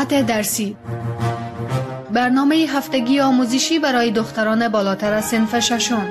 ساعت درسی، برنامه هفتگی آموزشی برای دختران بالاتر از صنف ششم.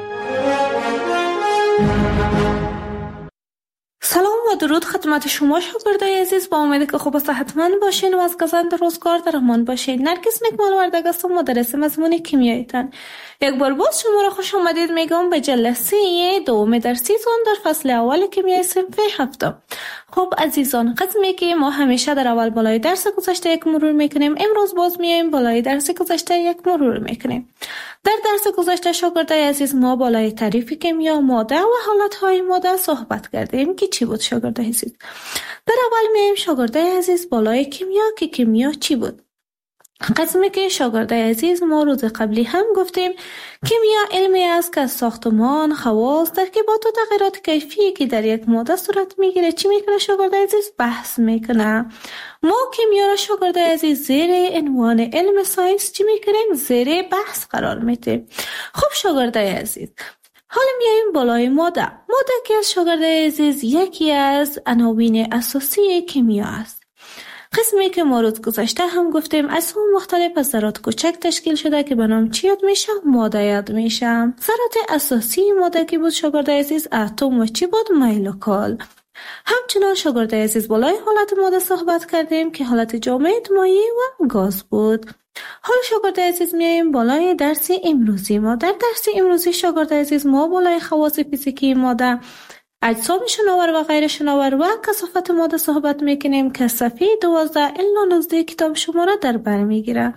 سلام و درود خدمت شما شاگردای عزیز، با امید که خوب و صحتمند باشین و از گزند روزگار در امان باشین. نرگس نکمال وردگ هستم، مدرس مضمون کیمیایتان. یک بار باز شما را خوش آمدید میگم به جلسه دوم درسی در فصل اول کیمیای صنف هفتم. خب عزیزان، قسمی که ما همیشه در اول بالای درس گذشته یک مرور میکنیم، امروز باز میایم بالای درس گذشته یک مرور میکنیم. در درس گذشته شاگردای عزیز ما بالای تعریف کیمیا، ماده و حالتهای ماده صحبت کردیم که چی بود شاگردای عزیز. در اول میایم شاگردای عزیز بالای کیمیا که کیمیا چی بود. قسمی که شاگردای عزیز ما روز قبلی هم گفتیم کیمیا علمی است که از ساختمان، خواص، ترکیبات و تغییرات کیفی که در یک ماده صورت میگیره چی میکنه شاگردای عزیز؟ بحث میکنه. ما کیمیا را شاگردای عزیز زیر عنوان علم ساینس چی میکنیم؟ زیر بحث قرار میدیم. خب شاگردای عزیز، حالا میایم بالای ماده. ماده که از شاگردای عزیز یکی از عناوین اساسی کیمیا است. قسمی که ما روز گذشته هم گفتیم اتم مختلف از ذرات کوچک تشکیل شده که به نام چی یاد میشه؟ ماده یاد میشه. ذرات اساسی ماده که بود شاگردای عزیز اتم و چی بود؟ مولکول. همچنان شاگردای عزیز بالای حالت ماده صحبت کردیم که حالت جامد، مایع و گاز بود. حالا شاگردای عزیز میایم بالای درس امروزی ما. در درس امروزی شاگردای عزیز ما بالای خواص فیزیکی ماده، اجسام شناور و غیر شناور و کثافت ماده صحبت میکنیم که صفحه 12 الی 19 کتاب شما را در بر میگیره.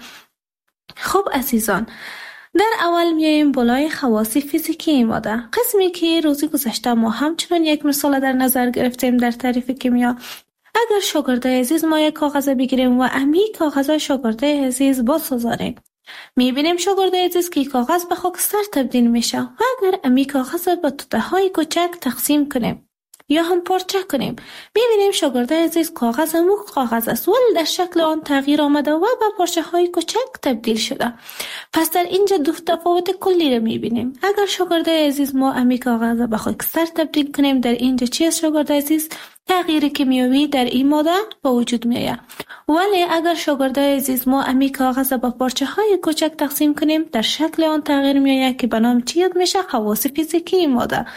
خب عزیزان، در اول میایم بالای خواص فیزیکی ماده. قسمی که روزی گذشته ما همچنان یک مثال در نظر گرفتیم در تعریف کیمیا. اگر شاگردای عزیز ما یک کاغذ بگیریم و امی کاغذ شاگردای عزیز بسازاریم، میبینیم شاگردای عزیز که کاغذ به خاکستر تبدیل میشه و اگر امی کاغذ به توته‌های کوچک تقسیم کنیم یا هم پارچه کنیم، میبینیم شاگردای عزیز کاغذ مخ کاغذ است ولی در شکل آن تغییر آمده و به پارچه های کوچک تبدیل شده. پس در اینجا دو تفاوت کلی رو میبینیم. اگر شاگردای عزیز ما امی کاغذ به خاکستر تبدیل کنیم، در اینجا چی است شاگردای عزیز؟ تغییر کیمیایی در این ماده به وجود میآید. ولی اگر شاگردای عزیز ما امی کاغذ به پارچه های کوچک تقسیم کنیم، در شکل آن تغییر میآید که به نام چی یاد میشه؟ خواص فیزیکی ماده.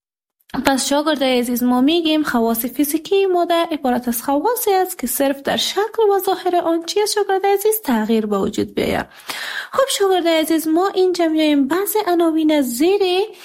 پس شاگردای عزیز ما میگیم خواص فیزیکی ماده عبارت از خواصی است که صرف در شکل و ظاهر آن چی است شاگردای عزیز؟ تغییر به وجود بیاید. خب شاگردای عزیز ما اینجا میایم بعضی عناوین زیر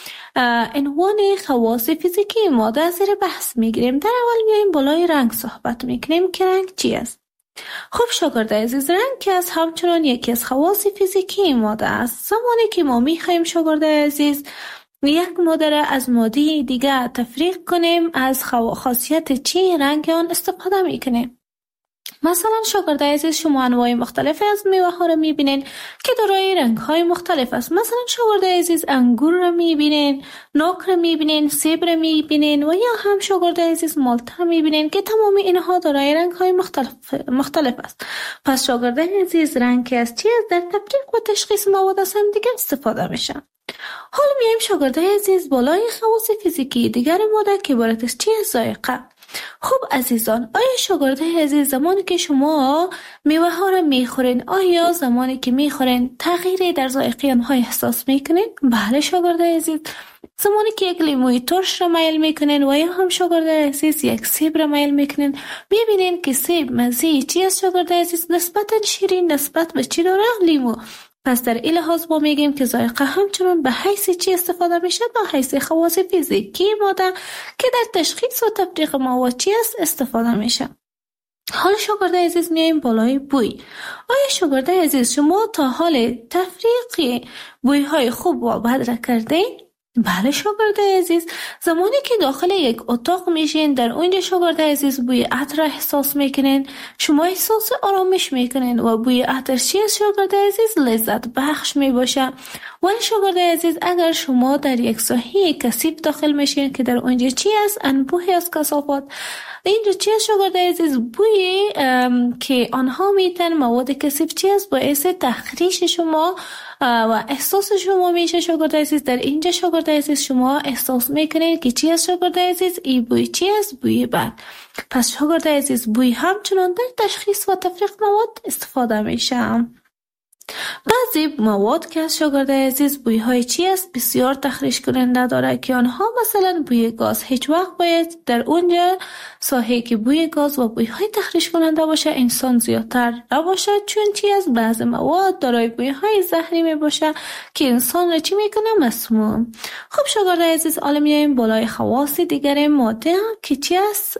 عنوان خواص فیزیکی ماده زیر بحث میگیریم. در اول میایم بالای رنگ صحبت میکنیم که رنگ چی است. خب شاگردای عزیز، رنگ که از همچنان یکی از خواص فیزیکی ماده است. زمانی که ما میخوایم شاگردای عزیز یک ماده را از ماده دیگه تفریق کنیم، از خاصیت چی رنگ آن استفاده میکنیم. مثلا شاگردای عزیز شما انواع مختلف از میوه ها را میبینین که دارای رنگ های مختلف است. مثلا شاگردای عزیز انگور را میبینین، ناک را میبینین، سیب را میبینین و یا هم شاگردای عزیز مالت را میبینین که تمام اینها دارای رنگ های مختلف است. پس شاگردای عزیز رنگ که از چی است؟ در تفریق و تشخیص مواد از هم دیگه استفاده میشه. حالا میایم شاگردای عزیز بالای خواص فیزیکی دیگر ماده که عبارت از چی است؟ ذائقه. خب عزیزان، آیا شاگردای عزیز زمانی که شما میوه ها را میخورین، آیا زمانی که میخورین تغییری در ذائقه آنها احساس میکنین؟ بله شاگردای عزیز. زمانی که یک لیموی ترش را میل میکنین و یا هم شاگردای عزیز یک سیب را میل میکنین، میبینین که سیب مزه چی است شاگردای عزیز؟ نسبتا شیرین نسبت به چی داره؟ لیمو. پس در این لحاظ ما میگیم که ذائقه همچنان به حیث چی استفاده میشه؟ به حیث خواص فیزیکی ماده که در تشخیص و تفریق مواد چی است استفاده میشه. حالا شاگردای عزیز میایم بالای بوی. آیا شاگردای عزیز شما تا حال تفریق بوی های خوب و بد را کردین؟ بله شاگردای عزیز، زمانی که داخل یک اتاق میشین، در اونجا شاگردای عزیز بوی عطر احساس میکنین، شما احساس آرامش میکنین و بوی عطر چی است شاگردای عزیز؟ لذت بخش میباشه ولی شاگردای عزیز اگر شما در یک ساحه کثیف داخل میشین که در اونجا چی است؟ انبوهی از کثافات. اینجا چی است شاگردای عزیز؟ بوی که آنها میتن مواد کثیف چی است؟ باعث تخریش شما و احساس شما میشه شاگردای عزیز. در اینجا شاگردای عزیز شما احساس میکنید که چی است شاگردای عزیز؟ این بوی چی است؟ بوی بد. پس شاگردای عزیز بوی همچنان در تشخیص و تفریق مواد استفاده میشه. بعضی مواد که از شاگردای عزیز بوی‌های چی است؟ بسیار تخریش کننده داره که آنها مثلا بوی گاز. هیچ وقت باید در اونجا ساحه که بوی گاز و بوی‌های تخریش کننده باشه انسان زیادتر نباشه، چون چی است؟ بعضی مواد دارای بوی‌های زهری می باشه که انسان را چی میکنه؟ مسموم. خب شاگردای عزیز حالا میایم بالای خواص دیگر ماده که چی است؟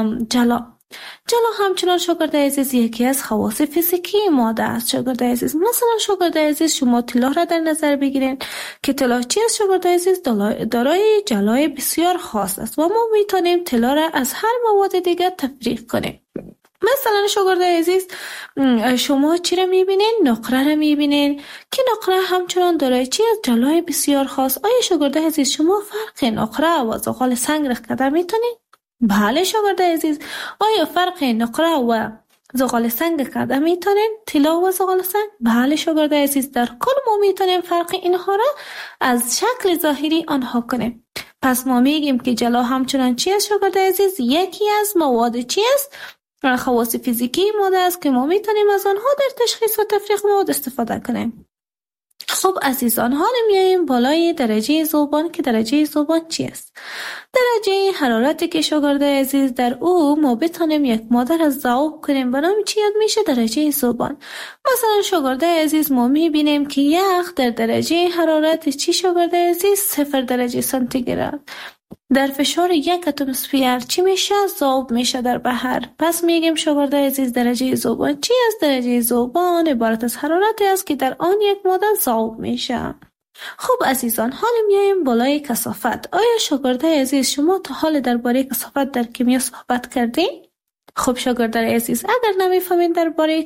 جلا همچنان شاگردای عزیز یکی از خواص فیزیکی ماده است شاگردای عزیز. مثلا شاگردای عزیز شما طلا را در نظر بگیرین که طلا چی است شاگردای عزیز؟ دارای جلای بسیار خاص است و ما میتونیم طلا را از هر مواد دیگر تفریق کنیم. مثلا شاگردای عزیز شما چی را میبینین؟ نقره را میبینین که نقره همچنان دارای چی است؟ جلای بسیار خاص. آیا شاگردای عزیز شما فرق نقره و زغال سنگ را کده میتونین؟ بله شاگردای عزیز. آیا فرق نقره و زغال سنگ کده میتونین؟ طلا و زغال سنگ؟ بله شاگردای عزیز. در کل ما میتونیم فرق اینها را از شکل ظاهری آنها کنیم. پس ما میگیم که جلا همچنان چی است شاگردای عزیز؟ یکی از مواد چی است؟ خواص فیزیکی ماده است که ما میتونیم از آنها در تشخیص و تفریق مواد استفاده کنیم. خب عزیزان حالا میاییم بالای درجه ذوبان که درجه ذوبان چی است؟ درجه حرارتی که شاگردای عزیز در او ما بتونیم یک ماده را ذوب کنیم به نام چی یاد میشه؟ درجه ذوبان. مثلا شاگردای عزیز ما میبینیم که یخ در درجه حرارت چی شاگردای عزیز؟ 0 درجه سانتیگراد در فشار 1 اتمسفر چی میشه؟ ذوب میشه در بحر. پس میگیم شاگردای عزیز درجه ذوبان چی است؟ درجه ذوبان عبارت از حرارتی است که در آن یک ماده ذوب میشه. خب عزیزان حالا میایم بالای کثافت. آیا شاگردای عزیز شما تا حال درباره کثافت در کیمیا صحبت کردین؟ خب شاگردای عزیز اگر نمیفهمین درباره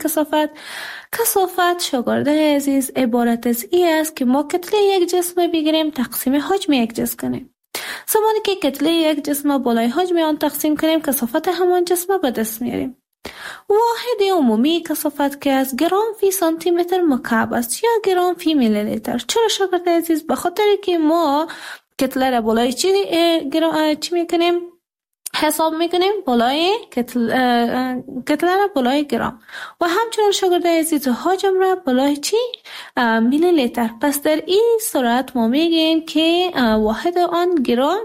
کثافت شاگردای عزیز عبارت از این است که ما کتله یک جسم بگیریم تقسیم حجم یک جسم کنیم. زمانی که کتله یک جسم بالای حجم آن تقسیم کنیم کثافت همان جسم به دست میاریم. واحد عمومی کثافت که از گرم فی سانتی متر مکعب است یا گرم فی میلی لیتر. چرا شاگرد عزیز؟ به خاطر که ما کتله را بالای چی میکنیم؟ حساب میکنیم بالای کتله را بالای گرم و همچنین شاگرد عزیز حجم را بالای چی؟ میلی لیتر. پس در این صورت ما میگیم که واحد آن گرم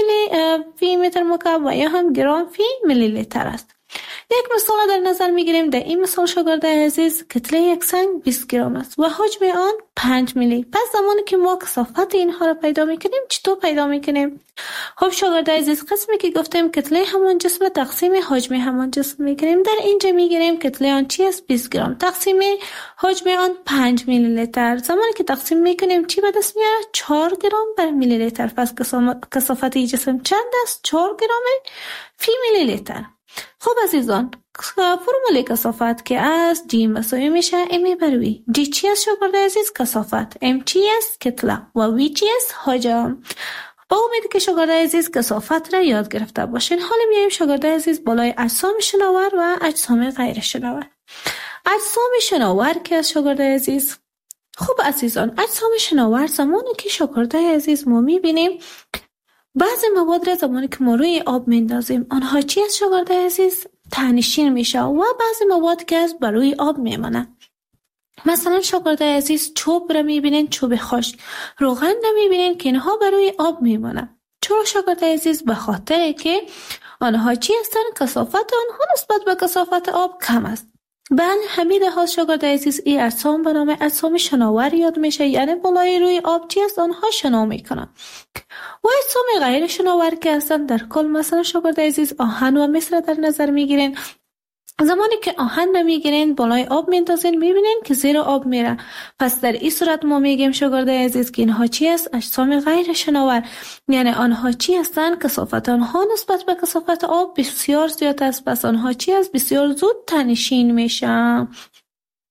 فی متر مکعب و یا هم گرم فی میلی لیتر است. یک مثال در نظر میگیریم. در این مثال شاگرد عزیز کتله یک سنگ 20 گرم است و حجم آن 5 میلی. پس زمانی که ما کثافت اینها را پیدا میکنیم چطور پیدا میکنیم؟ خب شاگرد عزیز قسمی که گفتیم کتله همان جسم تقسیم حجم همان جسم میگیریم. در اینجا میگیریم کتله آن چی است؟ 20 گرم تقسیم حجم آن 5 میلی لیتر. زمانی که تقسیم میکنیم چی به دست میاره؟ 4 گرم بر میلی لیتر. پس کثافت این جسم چند است؟ 4 گرم فی میلی لیتر. خب عزیزان فرمول کثافت که از جی مساوی میشه ام بر وی. جی چی است شاگرد عزیز؟ کثافت. ام چی است؟ کتله. و وی چی است؟ حجم. با امید که شاگرد عزیز کثافت را یاد گرفته باشین. حالا میایم شاگرد عزیز بالای اجسام شناور و اجسام غیر شناور. اجسام شناور که از شاگرد عزیز خب عزیزان اجسام شناور زمانی که شاگرد عزیز ما میبینیم بعضی مواد را زمانی که ما روی آب میندازیم آنها چی از شاگرد عزیز؟ ته‌نشین میشه و بعضی مواد که از بر روی آب میمانه. مثلا شاگرد عزیز چوب را میبینین، چوب خشک. روغن را میبینین که اینها بر روی آب میمانه. چرا شاگرد عزیز؟ به خاطر که آنها چی هستن؟ کثافت آنها نسبت به کثافت آب کم است. بله همین لحاظ شاگرد عزیز این اجسام به نام اجسام شناور یاد میشه، یعنی بالای روی آب چی است؟ آنها شنا میکنن. و اجسام غیر شناور که هستن در کل مثلا شاگرد عزیز آهن و مس را در نظر میگیرین. زمانی که آهن را میگیرین بالای آب میندازین میبینین که زیر آب میره. پس در این صورت ما میگیم شاگرد عزیز که اینها چی است؟ اجسام غیر شناور. یعنی آنها چی هستن؟ کثافت آنها نسبت به کثافت آب بسیار زیاد است. پس آنها چی است؟ بسیار زود ته‌نشین میشن.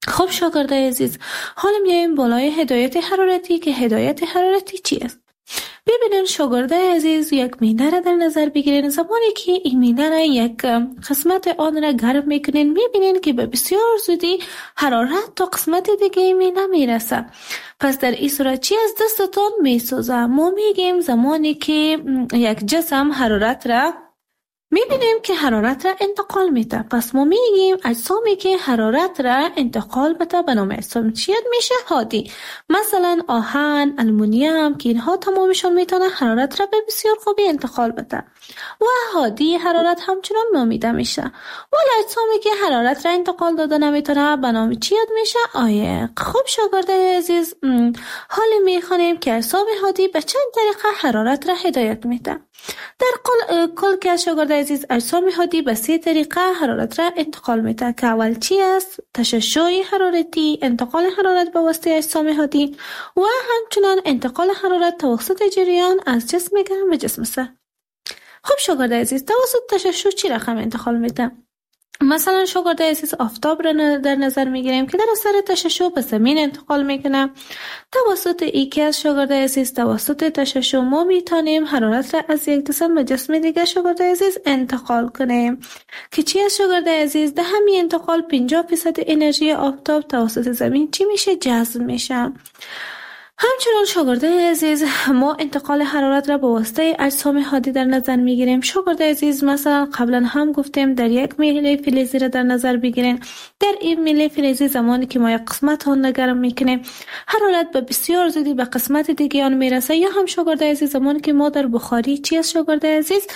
خب شاگردای عزیز، حالا میایم بالای هدایت حرارتی که هدایت حرارتی چی است؟ ببینین شاگردای عزیز، یک میده را در نظر بگیرین. زمانی که این میده را یک قسمت آن را گرم میکنین، میبینین که به بسیار زودی حرارت تا قسمت دیگه میده میرسه. پس در این صورت چی از دستتان میسوزه؟ ما میگیم زمانی که یک جسم حرارت را میبینیم که حرارت را انتقال میده، پس ما میگیم اجسامی که حرارت را انتقال بده به نام اجسام چی میشه؟ هادی. مثلا آهن، آلومینیوم که اینها تمامشون میتونه حرارت را به بسیار خوبی انتقال بده و هادی حرارت همچنان نامیده میشه. ولی اجسامی که حرارت را انتقال داده نمیتونه به نام چی میشه؟ عایق. خب شاگردای عزیز، حالا میخوانیم که اجسام هادی به چند طریقه حرارت را هدایت میده. در کل که شاگردای عزیز، اجسام هادی به 3 طریقه حرارت را انتقال میده که اول چی است؟ تشعشع حرارتی، انتقال حرارت به واسطه اجسام هادی و همچنان انتقال حرارت توسط جریان از جسم گرم به جسم سرد. خب شاگردای عزیز، توسط تشعشع چی رقم انتقال میده؟ مثلا شاگردای عزیز، آفتاب را در نظر میگیریم که در اثر تشعشع به زمین انتقال میکنه. توسط ایکی از شاگردای عزیز، توسط تشعشع ما میتونیم حرارت را از یک جسم به جسم دیگه شاگردای عزیز انتقال کنیم که چی از شاگردای عزیز؟ در همین انتقال 50% انرژی آفتاب توسط زمین چی میشه؟ جذب میشه. همچنان شاگردای عزیز، ما انتقال حرارت را به واسطه اجسام هادی در نظر میگیریم. شاگردای عزیز، مثلا قبلا هم گفتیم در یک میله فلزی را در نظر بگیرین. در این میله فلزی زمانی که ما یک قسمت آن را گرم میکنیم، حرارت به بسیار زودی به قسمت دیگه آن میرسه. یا هم شاگردای عزیز، زمانی که ما در بخاری چی از شاگردای عزیز؟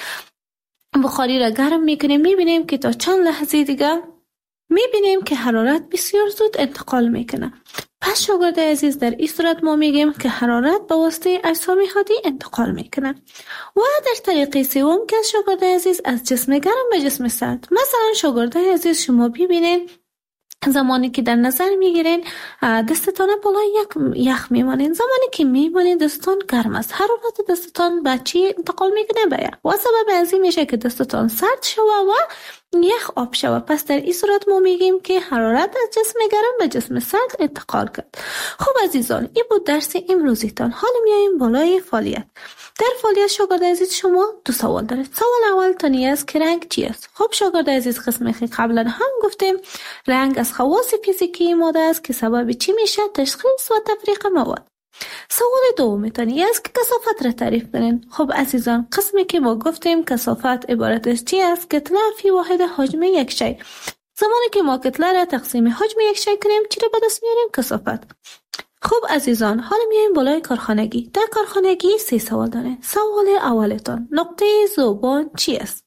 بخاری را گرم میکنیم، میبینیم که تا چند لحظه دیگه میبینیم که حرارت بسیار زود انتقال میکنه. پس شاگردای عزیز، در این صورت ما میگیم که حرارت به واسطه اجسام هادی انتقال میکنه. و در طریقه سوم که شاگردای عزیز، از جسم گرم به جسم سرد. مثلا شاگردای عزیز، شما ببینید زمانی که در نظر میگیرین دستتان بالای یک یخ میمانین، زمانی که میمانین دستتان گرم است، حرارت دستتان به چی انتقال میکنه؟ به یخ. و سبب از این میشه که دستتان سرد شوه و یخ آب شوه. پس در این صورت ما میگیم که حرارت از جسم گرم به جسم سرد انتقال کرد. خب عزیزان، این بود درس امروزیتان. حالا میاییم بالای فعالیت. در فعالیت شاگردای عزیز، شما 2 سوال دارید. سوال اول تانی است که رنگ چی است؟ خب شاگردای عزیز، قسمی که قبلا هم گفتیم رنگ از خواص فیزیکی ماده است که سبب چی میشه؟ تشخیص و تفریق مواد. سوال دوم تانی است که کثافت را تعریف کنین. خب عزیزان، قسمی که ما گفتیم کثافت عبارت از چی است؟ کتله فی واحد حجم یک شی. زمانی که ما کتله را تقسیم حجم یک شی کنیم، چی را به دست میاریم؟ کثافت. خب عزیزان، حالا میایم بالای کارخانگی. در کارخانگی 3 سوال دارین. سوال اولتان، نقطه ذوبان چی است؟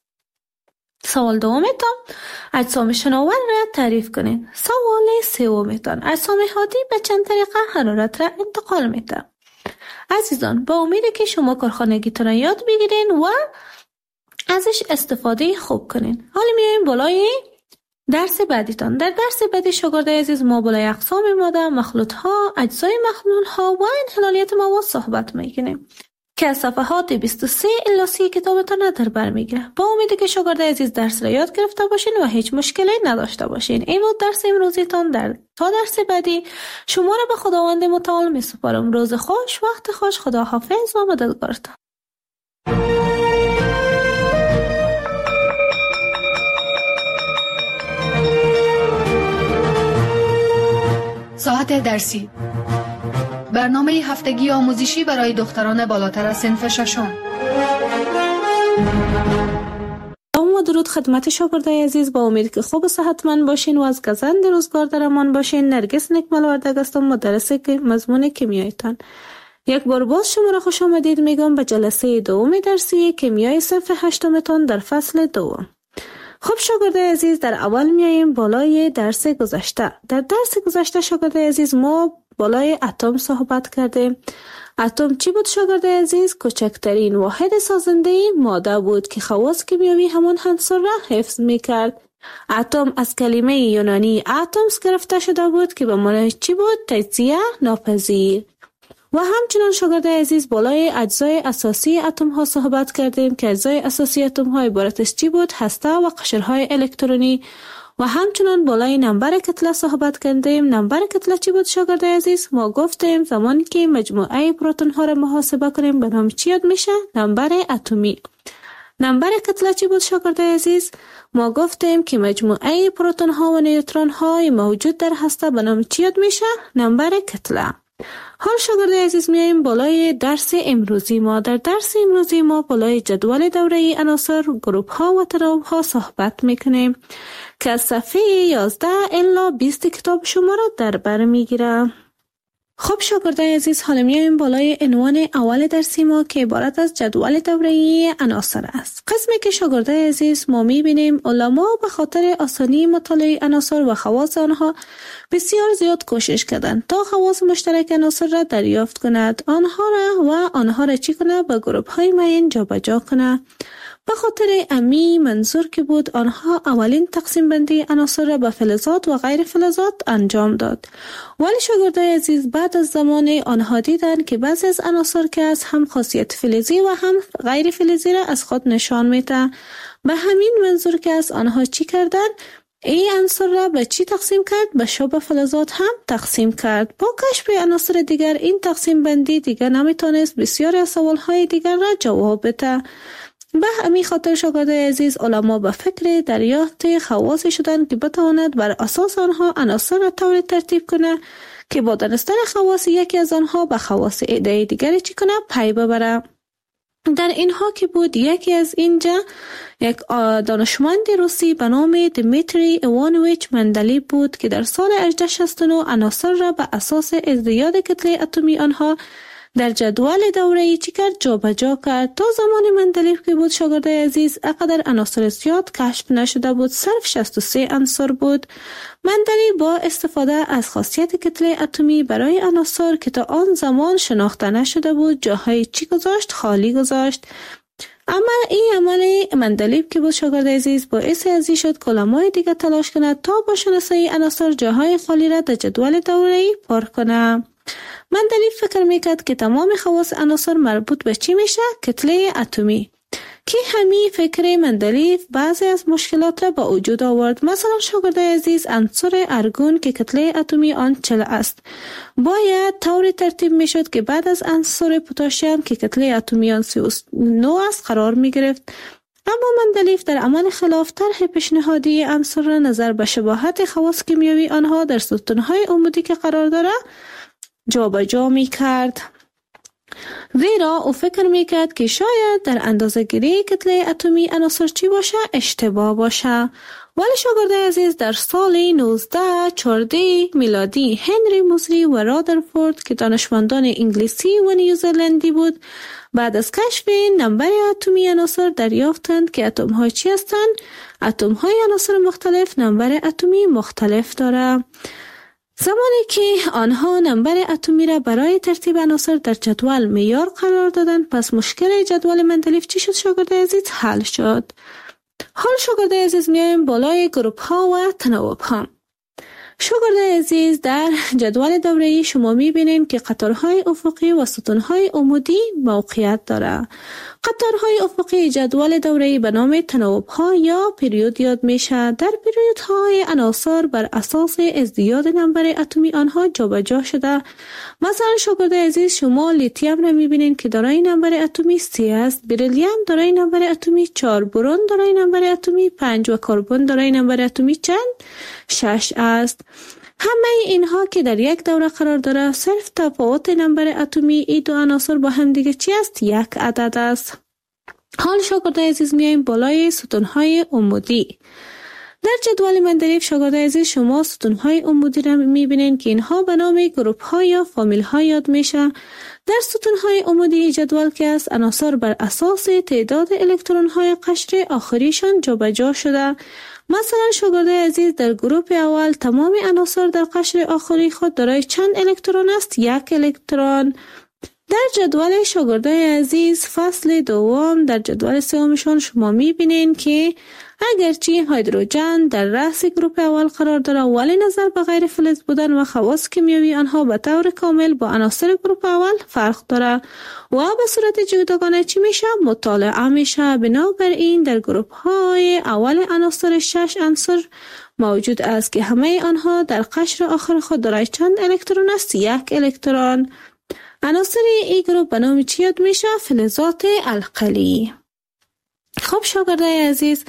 سوال دومتان، اجسام شناور را تعریف کنین. سوال سومتان، اجسام هادی به چند طریقه حرارت را انتقال میده. عزیزان، با امیده که شما کارخانگیتان را یاد بگیرین و ازش استفاده خوب کنین. حالا میایم بالای درس بعدیتان. در درس بعدی شاگردای عزیز، ما بالای اقسام ماده، مخلوط ها، اجزای مخلوط ها و انحلالیت مواد صحبت میکنیم که از صفحات 23 الی 30 کتابتان در بر میگیره. با امیدی که شاگردای عزیز درس را یاد گرفته باشین و هیچ مشکلی نداشته باشین. این بود درس امروزیتان. تا درس بعدی شما را به خداوند متعال میسپارم. روز خوش، وقت خوش، خدا حافظ و مددگارتان. ساعت درسی، برنامه هفتگی آموزشی برای دختران بالاتر از صنف ششم. و درود خدمت شاگردای عزیز. با امید که خوب و صحتمند باشین و از گزند روزگار در امان باشین. نرگس نکمل وردگ هستم، مدرس مضمون کیمیایتان. یک بار باز شما را خوش آمدید میگم به جلسه دوم درسی کیمیای صنف 8 تان در فصل 2. خب شاگردای عزیز، در اول میاییم بالای درس گذشته. در درس گذشته شاگردای عزیز، ما بالای اتم صحبت کردیم. اتم چی بود شاگردای عزیز؟ کوچکترین واحد سازنده ماده بود که خواص کیمیایی همان عنصر را حفظ میکرد. اتم از کلمه یونانی اتمس گرفته شده بود که به معنای چی بود؟ تجزیه ناپذیر. و همچنان شاگردای عزیز، بالای اجزای اساسی اتم ها صحبت کردیم که اجزای اساسی اتم ها عبارت از چی بود؟ هسته و قشرهای الکترونی. و همچنان بالای نمبر کتله صحبت کردیم. نمبر کتله چی بود شاگرد عزیز؟ ما گفتیم زمانی که مجموعه پروتون ها را محاسبه کنیم به نام چی یاد میشه؟ نمبر اتمی. نمبر کتله چی بود شاگرد عزیز؟ ما گفتیم که مجموعه پروتون ها و نیوترون های موجود در هسته به نام چی یاد میشه؟ نمبر کتله. حال شاگرد عزیز میایم بالای درس امروزی ما. در درس امروزی ما بالای جدول دوره عناصر، گروپ ها و تناوب ها صحبت میکنیم که از صفحه 11 الی 20 کتاب شما را در بر میگیره. خب شاگردای عزیز، حالا میایم بالای عنوان اول درسی ما که عبارت از جدول دوره‌ای عناصر است. قسمی که شاگردای عزیز ما میبینیم علما به خاطر آسانی مطالعه عناصر و خواص آنها بسیار زیاد کوشش کردند تا خواص مشترک عناصر را دریافت کند، آنها را چی کنه؟ به گروپ های معین جابجا کنه. به خاطر امی منظور که بود آنها اولین تقسیم بندی عناصر را به فلزات و غیر فلزات انجام داد. ولی شاگردای عزیز بعد از زمان آنها دیدن که بعضی از عناصر که از هم خاصیت فلزی و هم غیر فلزی را از خود نشان میده. به همین منظور که از آنها چی کردن؟ این عنصر را به چی تقسیم کرد؟ به شبه فلزات هم تقسیم کرد. با کشف عناصر دیگر این تقسیم بندی دیگر نمیتونست بسیاری از سوالهای دیگر را جواب بده. به همین خاطر شاگردای عزیز علما به فکر دریافت خواص شدند که بتواند بر اساس آنها عناصر را طوری ترتیب کنه که با دانستن خواص یکی از آنها به خواص ایده دیگری چی کنه؟ پی ببره. در اینها که بود یکی از اینجا یک دانشمند روسی به نام دمیتری ایوانویچ مندلیف بود که در سال 1869 عناصر را به اساس ازدیاد کتله اتمی آنها در جدول دوره‌ای چی کرد؟ جابجا کرد. تا زمان مندلیف که بود شاگردای عزیز اقدر عناصر زیاد کشف نشده بود، صرف 63 عنصر بود. مندلیف با استفاده از خاصیت کتله اتمی برای عناصر که تا آن زمان شناخته نشده بود جاهای چی گذاشت؟ خالی گذاشت. اما این عمل مندلیف که بود شاگرد عزیز باعث ازی شد که علمای دیگه تلاش کند تا با شناسایی عناصر جاهای خالی را در جدول دوره‌ای پر کنه. مندلیف فکر میکرد که تمام خواص عناصر مربوط به چی میشه؟ کتله اتمی. که همین فکر مندلیف بعضی از مشکلات را به وجود آورد. مثلا شاگرد عزیز عنصر ارگون که کتله اتمی آن 40 است باید طوری ترتیب میشد که بعد از عنصر پتاسیم که کتله اتمی آن 39 است قرار میگرفت. اما مندلیف در عمل خلاف طرح پیشنهادی عنصر را نظر به شباهت خواص کیمیایی آنها در ستونهای عمودی که قرار داره جابجا میکرد. زیرا او فکر میکرد که شاید در اندازه‌گیری کتله اتمی عناصر چی باشه؟ اشتباه باشه. ولی شاگرد عزیز در سال 1914 میلادی هنری موزری و رادرفورد که دانشمندان انگلیسی و نیوزلندی بود بعد از کشف نمبر اتمی عناصر دریافتند که اتم ها چی هستند؟ اتم های عناصر مختلف نمبر اتمی مختلف داره. زمانی که آنها نمبر اتمی را برای ترتیب عناصر در جدول معیار قرار دادند پس مشکل جدول مندلیف چی شد شاگرد عزیز؟ حل شد. حال شاگرد عزیز میایم بالای گروپ ها و تناوب ها. شاگرد عزیز در جدول دوره‌ای شما میبینیم که قطارهای افقی و ستونهای عمودی موقعیت داره. قطارهای افقی جدول دوره‌ای به نام تناوب ها یا پریود یاد میشه. در پریود های عناصر بر اساس ازدیاد نمبر اتمی آنها جابجا شده. مثلا شاگرد عزیز شما لیتیم را میبینید که دارای نمبر اتمی 3 است، بریلیوم دارای نمبر اتمی 4، برون دارای نمبر اتمی 5 و کربن دارای نمبر اتمی چند؟ 6 است. همه اینها که در یک دوره قرار داره صرف تفاوت نمبر اتمی این دو عناصر با هم دیگه چی است؟ یک عدد است. حال شاگرد عزیز میایم بالای ستونهای عمودی. در جدول مندلیف شاگرد عزیز شما ستونهای عمودی را میبینید که اینها به نام گروپ ها یا فامیل ها یاد میشه. در ستونهای عمودی جدول که است عناصر بر اساس تعداد الکترون های قشر آخریشان جابجا شده. مثلا شاگرد عزیز در گروپ اول تمام عناصر در قشر آخری خود دارای چند الکترون است؟ 1 الکترون. در جدول شاگردای عزیز فصل دوم در جدول سومشان شما میبینین که اگرچه هیدروژن در رأس گروپ اول قرار داره ولی نظر به غیر فلز بودن و خواص کیمیایی آنها به طور کامل با عناصر گروپ اول فرق داره و به صورت جداگانه چی میشه؟ مطالعه میشه. بنابراین در گروپ های اول عناصر 6 عنصر موجود است که همه آنها در قشر آخر خود دارای چند الکترون است؟ 1 الکترون. عناصر این گروه به نام چی یاد میشه؟ فلزات القلی. خب شاگردای عزیز،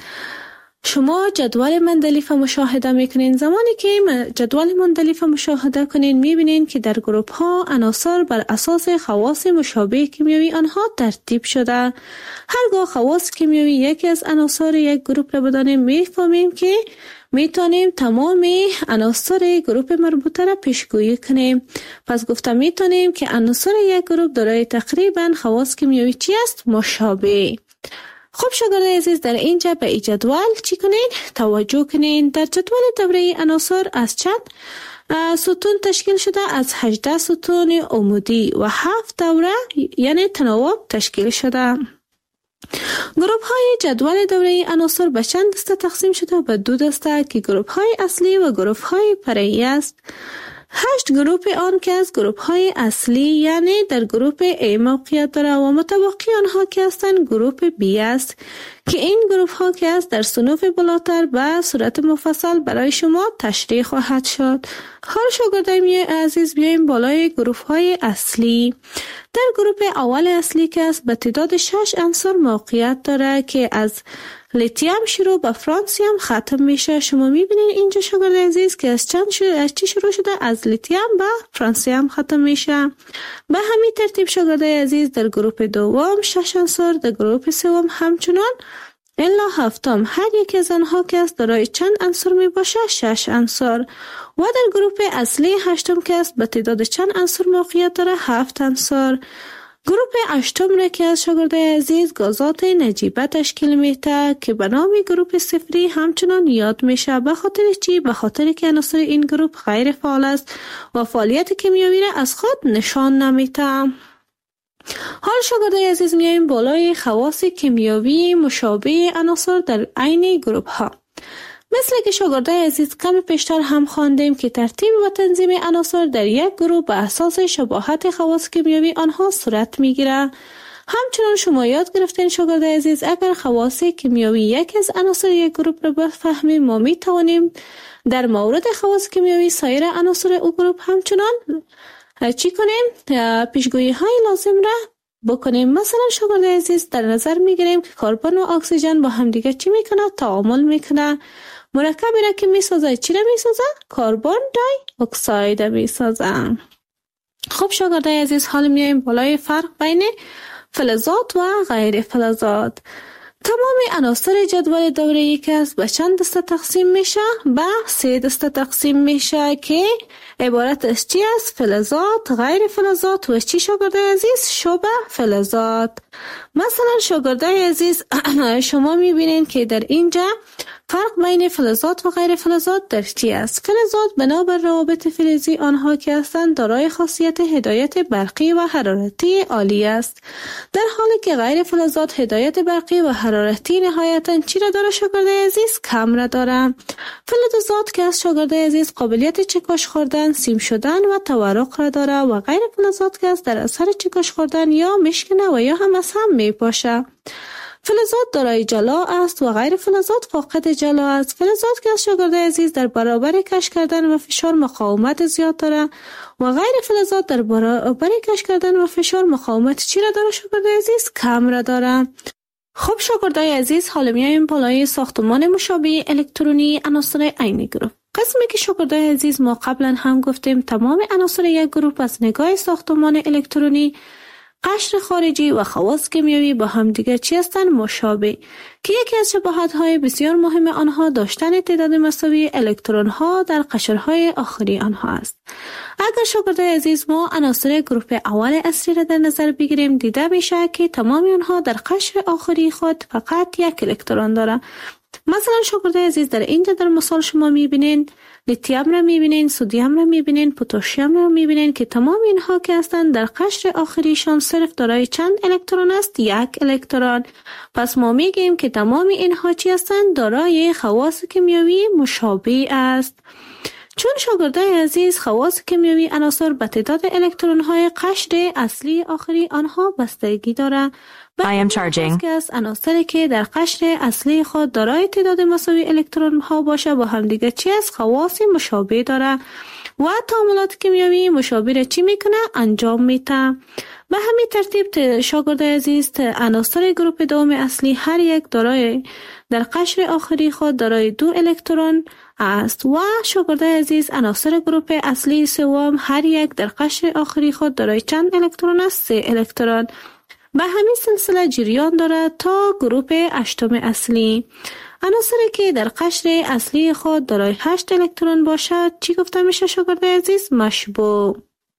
شما جدول مندلیف مشاهده میکنین. زمانی که جدول مندلیف مشاهده کنین میبینین که در گروپ ها عناصر بر اساس خواص مشابه کیمیایی آنها ترتیب شده. هرگاه خواص کیمیایی یکی از عناصر یک گروپ را بدانیم میفهمیم که میتونیم تمام عناصر گروپ مربوطه را پیشگویی کنیم. پس گفتم میتونیم که عناصر یک گروپ دارای تقریبا خواص کیمیایی چی است؟ مشابه. خب شاگردای عزیز، در اینجا به این جدول چی کنین؟ توجه کنین. در جدول دوره عناصر از چند ستون تشکیل شده؟ از 18 ستون عمودی و 7 دوره یعنی تناوب تشکیل شده. گروپ های جدول دوره عناصر به چند دسته تقسیم شده؟ به 2 دسته که گروپ های اصلی و گروپ های فرعی است. 8 گروپ آن که از گروپ های اصلی یعنی در گروپ A موقعیت داره و متبقی آنها که هستند گروپ B است که این گروپ ها که است در صنوف بالاتر به صورت مفصل برای شما تشریح خواهد شد. حال شاگردای عزیز بیایم بالای گروپ های اصلی. در گروپ اول اصلی که است به تعداد 6 عنصر موقعیت داره که از لیتیم شروع به فرانسیم ختم میشه. شما میبینید اینجا شاگرد عزیز که از چی شروع شده؟ از لیتیم به فرانسیم ختم میشه. به همین ترتیب شاگرد عزیز در گروپ دوم 6 عنصر، در گروپ سوم همچنان الا هفتم. هر یک از آنها که است دارای چند عنصر می باشه؟ 6 عنصر. و در گروپ اصلی هشتم که است به تعداد چند عنصر موقعیت داره؟ 7 عنصر. گروپ هشتم را که از شاگردای عزیز گازات نجیبه تشکیل میده که به نام گروپ صفری همچنان یاد میشه. به خاطر چی؟ به خاطر که عناصر این گروپ غیر فعال است و فعالیت کیمیایی را از خود نشان نمیده. حال شاگردای عزیز میایم بالای خواص کیمیایی مشابه عناصر در عین گروپ ها. مثل که شاگردای عزیز کم پیشتر هم خواندیم که ترتیب و تنظیم عناصر در یک گروه به اساس شباهت خواص کیمیایی آنها صورت میگیره. همچنان شما یاد گرفتین شاگردای عزیز اگر خواص کیمیایی یک از عناصر یک گروپ را بفهمیم ما می توانیم در مورد خواص کیمیایی سایر عناصر او گروپ همچنان چی کنیم؟ پیشگویی های لازم را بکنیم. مثلا شاگردای عزیز در نظر میگیریم که کربن و اکسیژن با همدیگه چی میکنه؟ تعامل میکنه. مرکبی را که میسازه چی را میسازه؟ کربن دای اکساید میسازه. خب شاگردای عزیز حال میایم بالای فرق بین فلزات و غیر فلزات. تمام عناصر جدول دوره‌ای که است به چند دسته تقسیم میشه؟ به 3 دسته تقسیم میشه که عبارت از چی است؟ فلزات، غیر فلزات و چی شاگردای عزیز؟ شبه فلزات. مثلا شاگردای عزیز شما میبینین که در اینجا فرق بین فلزات و غیر فلزات در چی است؟ فلزات بنابر روابط فلزی آنها که هستند دارای خاصیت هدایت برقی و حرارتی عالی است، در حالی که غیر فلزات هدایت برقی و حرارتی نهایتاً چی را داره شاگردای عزیز؟ کم را داره. فلزات که از شاگردای عزیز قابلیت چکش خوردن، سیم شدن و تورق را داره و غیر فلزات که از در اثر چکش خوردن یا میشکنه و یا هم از هم میپاشه. فلزات دارای جلا است و غیر فلزات فاقد جلا است. فلزات که از شاگردای عزیز در برابر کش کردن و فشار مقاومت زیاد داره و غیر فلزات در برابر کش کردن و فشار مقاومت چی را داره شاگردای عزیز؟ کم را داره. خب شاگردای عزیز حالا میایم بالای ساختمان مشابه الکترونی عناصر عین گروپ. قسمی که شاگردای عزیز ما قبلا هم گفتیم تمام عناصر یک گروپ از نگاه ساختمان الکترونی، قشر خارجی و خواص کیمیایی با هم دیگر چی هستند؟ مشابه، که یکی از شباهت‌های بسیار مهم آنها داشتن تعداد مساوی الکترون‌ها در قشرهای آخری آنها است. اگر شاگردای عزیز ما عناصر گروپ اول اصلی را در نظر بگیریم دیده میشه که تمام آنها در قشر آخری خود فقط یک الکترون داره. مثلا شاگردای عزیز در اینجا در مثال شما میبینین لیتیم را میبینین، سدیم را میبینین، پتاسیم را میبینین که تمام اینها که هستند در قشر آخریشان صرف دارای چند الکترون است؟ 1 الکترون. پس ما میگیم که تمام اینها چی هستند؟ دارای خواص کیمیایی مشابه است. چون شاگردای عزیز خواص کیمیایی عناصر به تعداد الکترون های قشر اصلی آخری آنها بستگی دارد. I am charging. که از عناصری که در قشر اصلی خود دارای تعداد مساوی الکترون ها باشه با هم دیگه چی از خواص مشابه داره و تعاملات کیمیایی مشابه را چی میکنه انجام میده. به همین ترتیب شاگردای عزیز عناصر گروپ دوم اصلی هر یک دارای در قشر آخری خود دارای 2 الکترون است و شاگردای عزیز عناصر گروپ اصلی سوم هر یک در قشر آخری خود دارای چند الکترون است؟ 3 الکترون. به همین سلسله جریان دارد تا گروپ 8 اصلی. عناصری که در قشر اصلی خود دارای 8 الکترون باشد چی گفته میشه شاگردای عزیز؟ مشبوع.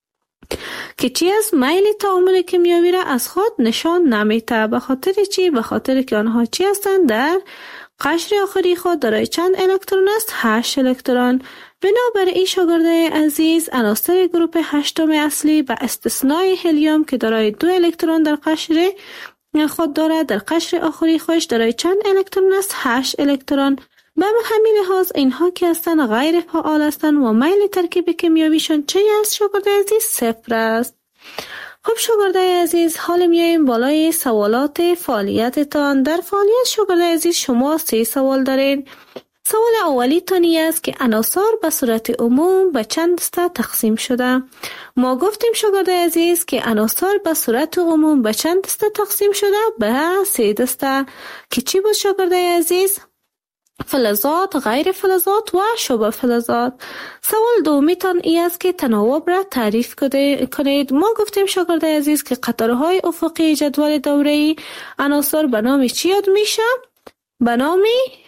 که چی از میل تعامل کیمیایی را از خود نشان نمیده. به خاطر چی؟ به خاطر که آنها چی هستند؟ در قشر آخری خود دارای چند الکترون است؟ 8 الکترون. بنابراین شاگردای عزیز عناصر گروپ 8 اصلی به استثنای هلیوم که دارای 2 الکترون در قشر خود دارد در قشر آخری خودش دارای چند الکترون است؟ 8 الکترون. به همین لحاظ اینها که هستند غیر فعال هستند و میل ترکیب کیمیاییشون چه است شاگردای عزیز؟ 0 است. خب شاگردای عزیز حال میایم بالای سوالات فعالیتتان. در فعالیت شاگردای عزیز شما 3 سوال دارین. سوال اولی تانی است که عناصر به صورت عموم به چند دسته تقسیم شده. ما گفتیم شاگردای عزیز که عناصر به صورت عموم به چند دسته تقسیم شده؟ به 3 دسته که چی بود شاگردای عزیز؟ فلزات، غیر فلزات و شبه فلزات. سوال دومی تان ای است که تناوب را تعریف کنید. ما گفتیم شاگردای عزیز که قطارهای افقی جدول دوره‌ای عناصر به نام چی یاد میشه؟ به نام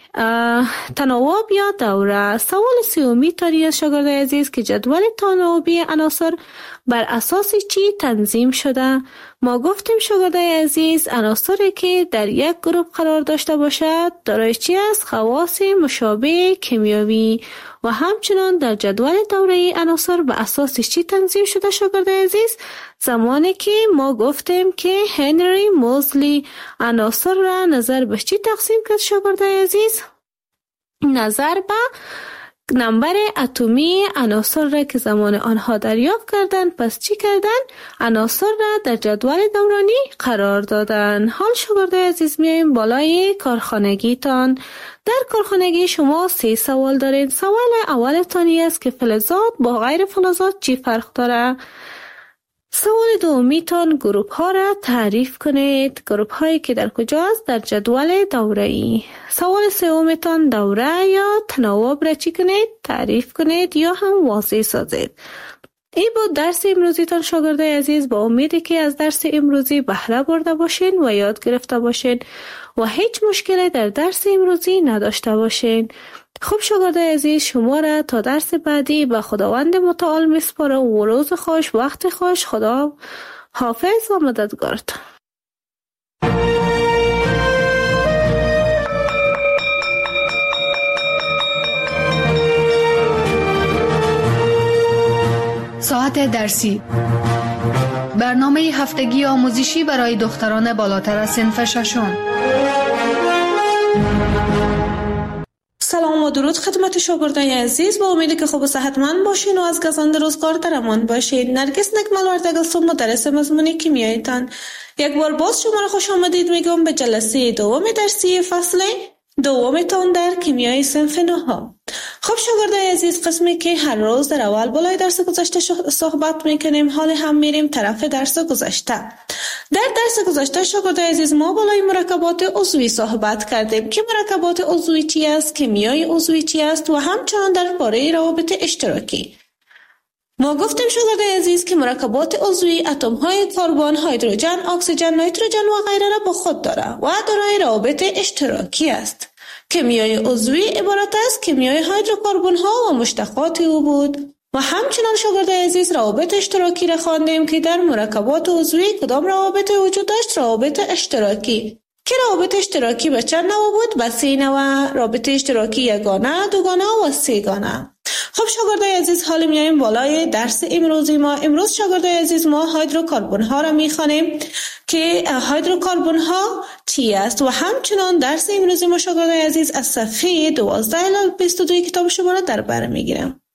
تناوب یا دوره. سوال سومی تانی است شاگردای عزیز که جدول تناوبی عناصر بر اساس چی تنظیم شده؟ ما گفتیم شاگردای عزیز عناصری که در یک گروه قرار داشته باشد دارای چی است؟ خواص مشابه کیمیایی و همچنان در جدول دوره‌ای عناصر به اساس چی تنظیم شده شاگردای عزیز؟ زمانی که ما گفتیم که هنری موزلی عناصر را نظر به چی تقسیم کرد شاگردای عزیز؟ نظر به نمبر اتمی عناصر را که زمان آنها دریافت کردند. پس چی کردن؟ عناصر را در جدول دورانی قرار دادن. حال شاگردای عزیز میایم بالای کارخانگی تان. در کارخانگی شما 3 سوال دارین. سوال اول تانی است که فلزات با غیر فلزات چی فرق داره؟ سوال دومی تان گروپ ها را تعریف کنید. گروپ هایی که در کجاست؟ در جدول دوره‌ای. سوال سوم تان دوره یا تناوب را چی کنید؟ تعریف کنید یا هم واضح سازید. این بود درس امروزی تان شاگردای عزیز. با امیدی که از درس امروزی بهره برده باشین و یاد گرفته باشین و هیچ مشکلی در درس امروزی نداشته باشین. خب شاگردای عزیز شما را تا درس بعدی به خداوند متعال میسپارم و روز خوش وقت خوش. خدا حافظ و مددگارتان. ساعت درسی برنامه هفتگی آموزشی برای دختران بالاتر از صنف 6. سلام و درود خدمت شاگردای عزیز. با امیدی که خوب و صحتمند باشین و از گزند روزگار در امان باشین. نرگس نکمل وردگستم مدرس مضمون کیمیاییتان. یک بار باز شما را خوش آمدید میگم به جلسه دوم درسی فصل دومتان در کیمیای صنف 9. خب شاگردای عزیز قسمی که هر روز در اول بالای درس گذشته صحبت میکنیم حال هم میریم طرف درس گذشته. در درس گذشته شاگردای عزیز ما بالای مرکبات عضوی صحبت کردیم که مرکبات عضوی چی است، کیمیای عضوی چی است و همچنان درباره روابط اشتراکی. ما گفتیم شاگردای عزیز که مرکبات عضوی اتم های کربن، هیدروژن، اکسیژن، نیتروژن و غیره را با خود داره و دارای روابط اشتراکی است. کیمیای عضوی عبارت است کیمیای هیدروکربن ها و مشتقات او بود. و همچنان شاگردای عزیز روابط اشتراکی را خواندیم که در مرکبات عضوی کدام روابط وجود داشت؟ روابط اشتراکی که روابط اشتراکی به چند نوع بود؟ به 3 نوع. رابطه اشتراکی یگانه، دوگانه و سه‌گانه. خب شاگردای عزیز حال میایم بالای درس امروزی ما. امروز شاگردای عزیز ما هیدروکربن ها را میخوانیم که هیدروکربن ها چی است و همچنان درس امروزی ما شاگردای عزیز از صفحه 12 الی 22 کتاب شما را در بر میگیرم.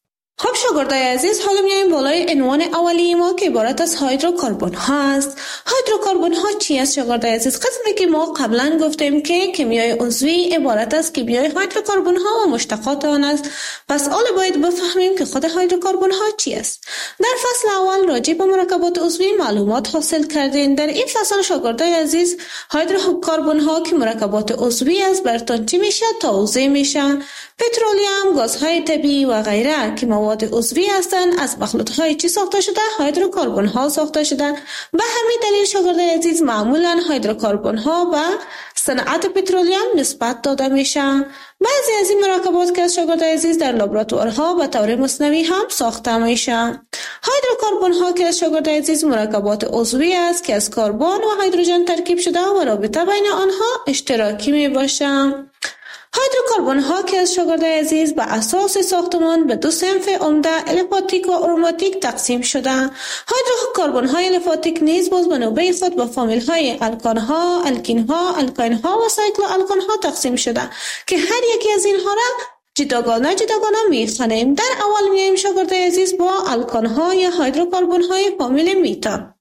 خب شاگردای عزیز، حالا میایم بالای عنوان اولی ما که عبارت از هیدروکربن ها است. هیدروکربن ها چی است شاگردای عزیز؟ قسمی که ما قبلا گفتیم که کیمیای عضوی عبارت از کیمیای هیدروکربن ها و مشتقات آن است. پس حالا باید بفهمیم که خود هیدروکربن ها چی است. در فصل اول راجع به مرکبات عضوی معلومات حاصل کردین. در این فصل شاگردای عزیز هیدروکربن ها که مرکبات عضوی است براتون چی میشه توضیح میشه. پترولیوم، گازهای طبیعی و غیره که مواد عضوی هستند از مخلوطهای چی ساخته شده؟ هیدروکربن ها ساخته شده. به همین دلیل شاگردای عزیز معمولا هیدروکربن ها به صنعت پترولیوم نسبت داده میشه. بعضی از این مرکبات که از شاگردای عزیز در لابراتوارها به طور مصنوعی هم ساخته میشه. هیدروکربن ها که از شاگردای عزیز مرکبات عضوی است که از کربن و هیدروژن ترکیب شده و رابطه بین آنها اشتراکی می باشه. هیدروکربن ها که از شاگردای عزیز به اساس ساختمان به دو صنف عمده الیفاتیک و اروماتیک تقسیم شده. هیدروکربن های الیفاتیک نیز باز به نوبه خود به فامیل های الکان ها، الکین ها، الکاین ها و سایکلو الکان ها تقسیم شده که هر یکی از اینها را جداگانه میخوانیم. در اول میایم شاگردای عزیز با الکان ها یا هیدروکربن های فامیل میتا.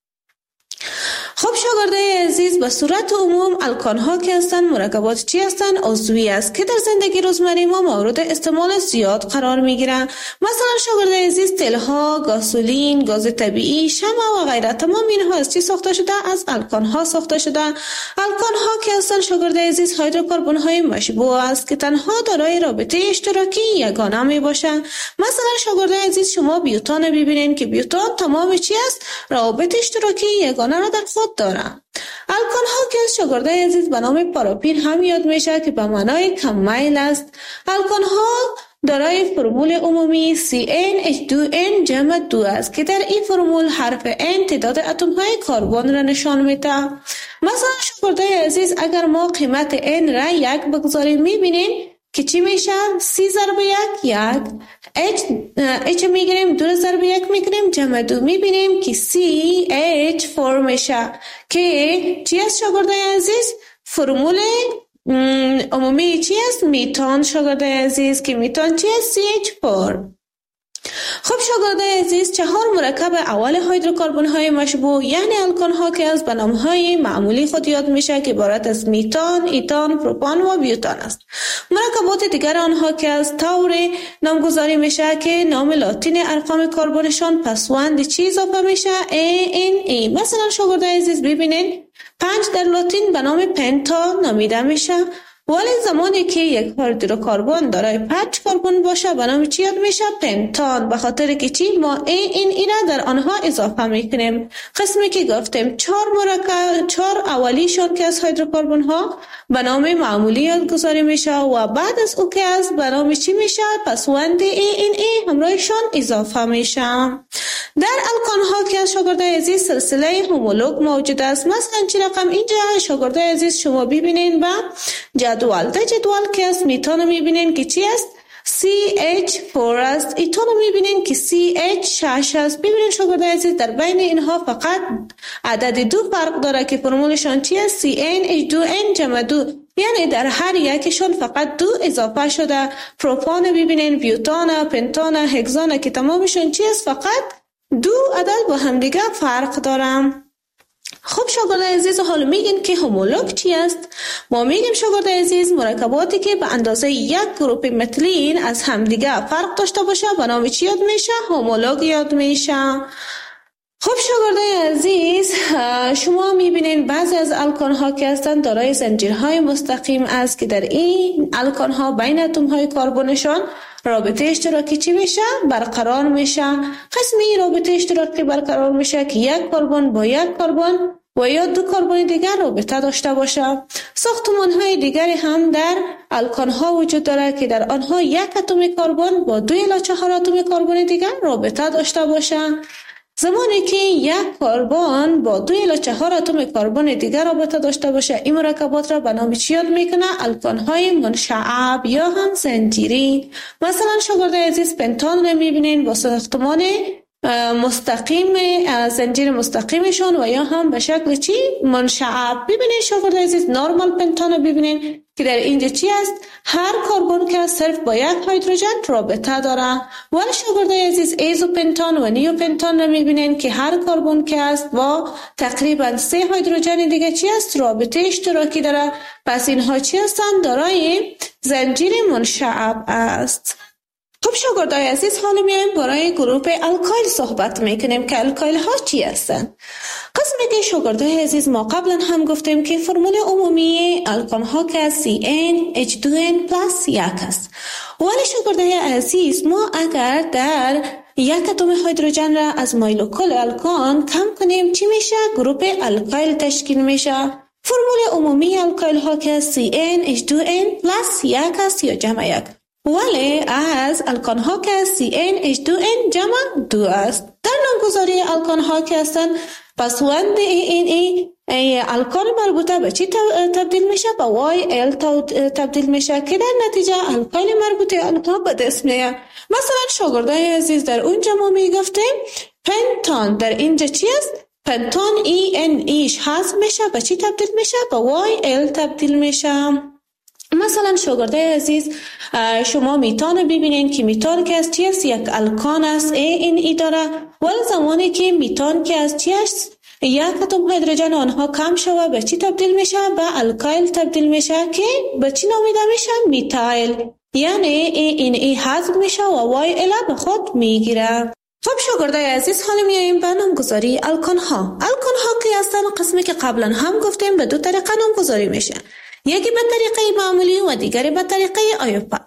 خب شاگردای عزیز، به صورت عموم الکان ها که هستند مرکبات چی هستند؟ عضوی است که در زندگی روزمره ما مورد استعمال زیاد قرار میگیرند. مثلا شاگردای عزیز تیل ها، گازولین، گاز طبیعی، شمع و غیره تمام اینها از چی ساخته شده؟ از الکان ها ساخته شده. الکان ها که هستند شاگردای عزیز هیدروکربن های مشبوع است که تنها دارای رابطه اشتراکی یگانه می باشند. مثلا شاگردای عزیز شما بیوتان ببینید که بیوتان تمام چی است؟ رابطه اشتراکی یگانه را در خود دارند. الکان ها که از شاگردای عزیز به نام پاراپین هم یاد میشه که به معنای کم میل است. الکان ها دارای فرمول عمومی CnH2n جمع 2 است که در این فرمول حرف N تعداد اتم های کربن را نشان میده. مثلا شاگردای عزیز اگر ما قیمت N را 1 بگذاریم میبینیم که چی میشه؟ C ضرب 1 H میگیریم 2 ضرب 1 میگیریم جمع 2 میبینیم که CH4 میشه که چی است شاگردای عزیز؟ فرمول عمومی چی است؟ میتان شاگردای عزیز که میتان چی است؟ CH4. خب شاگردای عزیز، 4 مرکب اول هیدروکربن های مشبوع یعنی الکان ها که از به نام های معمولی خود یاد میشه که عبارت از میتان، ایتان، پروپان و بیوتان است. مرکبات دیگر آنها که از طور نامگذاری میشه که نام لاتین ارقام کربنشان پسوند چی اضافه میشه؟ ANE. مثلا شاگردای عزیز ببینید 5 در لاتین به نام پنتا نامیده میشه، ولی زمانی که یک هیدروکربن دارای 5 کربن باشه به نام چی یاد میشه؟ پنتان. به خاطر که چی؟ ما این را در آنها اضافه میکنیم. قسمی که گفتیم 4 اولیشون که از هیدروکربن ها به نام معمولی یادگذاری میشه و بعد از او که از به نام چی میشه؟ پسوند ANE همراهشان اضافه میشه. در الکان ها که از شاگردای عزیز سلسله هومولوگ موجود است. مثلا چی رقم اینجا شاگردای عزیز شما ببینین با جدول. در جدول که از میتان میبینین که چی است؟ CH4 است. ایتان میبینین که CH6 است. ببینین شاگردای عزیز در بین اینها فقط عدد 2 فرق داره که فرمولشان چی است؟ CnH2n جمع 2. یعنی در هر یکشون فقط 2 اضافه شده. پروپان ببینین، بیوتان، پنتان، هگزان که تمامشون چی است؟ فقط 2 عدد با هم دیگه فرق دارم. خب شاگردای عزیز، حالا میگین که هومولوگ چی است؟ ما میگیم شاگردای عزیز مرکباتی که به اندازه یک گروپ متلین از همدیگه فرق داشته باشه به نام چی یاد میشه؟ هومولوگ یاد میشه. خب شاگردای عزیز، شما میبینین بعضی از الکان ها که هستند دارای زنجیرهای مستقیم است که در این الکان ها بین اتم های کربنشان رابطه اشتراکی چی میشه؟ برقرار میشه. قسمی رابطه اشتراکی برقرار میشه که یک کربن با یک کربن و یا 2 کربن دیگر رابطه داشته باشه. ساختمان های دیگری هم در الکان ها وجود داره که در آنها یک اتم کربن با 2 الی 4 اتم کربن دیگر رابطه داشته باشه. زمانی که یک کربن با 2 الی 4 اتم کربن دیگر رابطه داشته باشه این مرکبات را به نام چی یاد میکنه؟ الکان های منشعب یا هم زنجیری. مثلا شاگردای عزیز پنتان را میبینین با ساختمان مستقیم زنجیر مستقیمشون و یا هم به شکل چی منشعب. ببینید شاگردای عزیز نورمال پنتان رو ببینید که در اینجا چی است؟ هر کربن که صرف با یک هیدروژن رابطه داره. ولی شاگردای عزیز ایزوپنتان و نیوپنتان رو میبینین که هر کربن که است با تقریبا 3 هیدروژن دیگه چی است؟ رابطه اشتراکی داره. پس اینها چی هستند؟ دارای زنجیر منشعب است. خب شاگردای عزیز حالا میایم برای گروه الکایل صحبت میکنیم که الکایل ها چی هستند. قسمی که شاگردای عزیز ما قبلا هم گفتیم که فرمول عمومی الکان ها که CnH2n+ 1 است. ولی شاگردای عزیز ما اگر در یک اتم هیدروژن را از مولکول الکان کم کنیم چی میشه؟ گروه الکایل تشکیل میشه. فرمول عمومی الکایل ها که CnH2n+ 1 است یا جمع 1. ولی از الکان ها که CnH2n جمع 2 است. در نامگذاری الکان ها که هستند پسوند این الکان مربوطه به چی تبدیل میشه؟ به YL تبدیل میشه که در نتیجه الکایل مربوطه آنها به دست میاد. مثلا شاگردای عزیز در اونجا ما میگفتیم پنتان، در اینجا چی است؟ پنتان ENEش حذف میشه به چی تبدیل میشه؟ به YL تبدیل میشه. مثلا شاگردای عزیز شما میتان رو ببینین که میتان که از چی است؟ یک الکان است ANE داره. ولی زمانی که میتان که از چی است؟ یک اتم هیدروژن آنها کم شوه به چی تبدیل میشه؟ به الکایل تبدیل میشه که به چی نامیده میشه؟ میتایل. یعنی ANE حذف میشه و YL به خود میگیره. خب شاگردای عزیز حالا میاییم به نامگذاری الکان ها. الکان ها که هستن قسمی که قبلا هم گفتیم به 2 طریقه نامگذاری میشه. یکی به طریقه معمولی و دیگری به طریقه آیوپاک.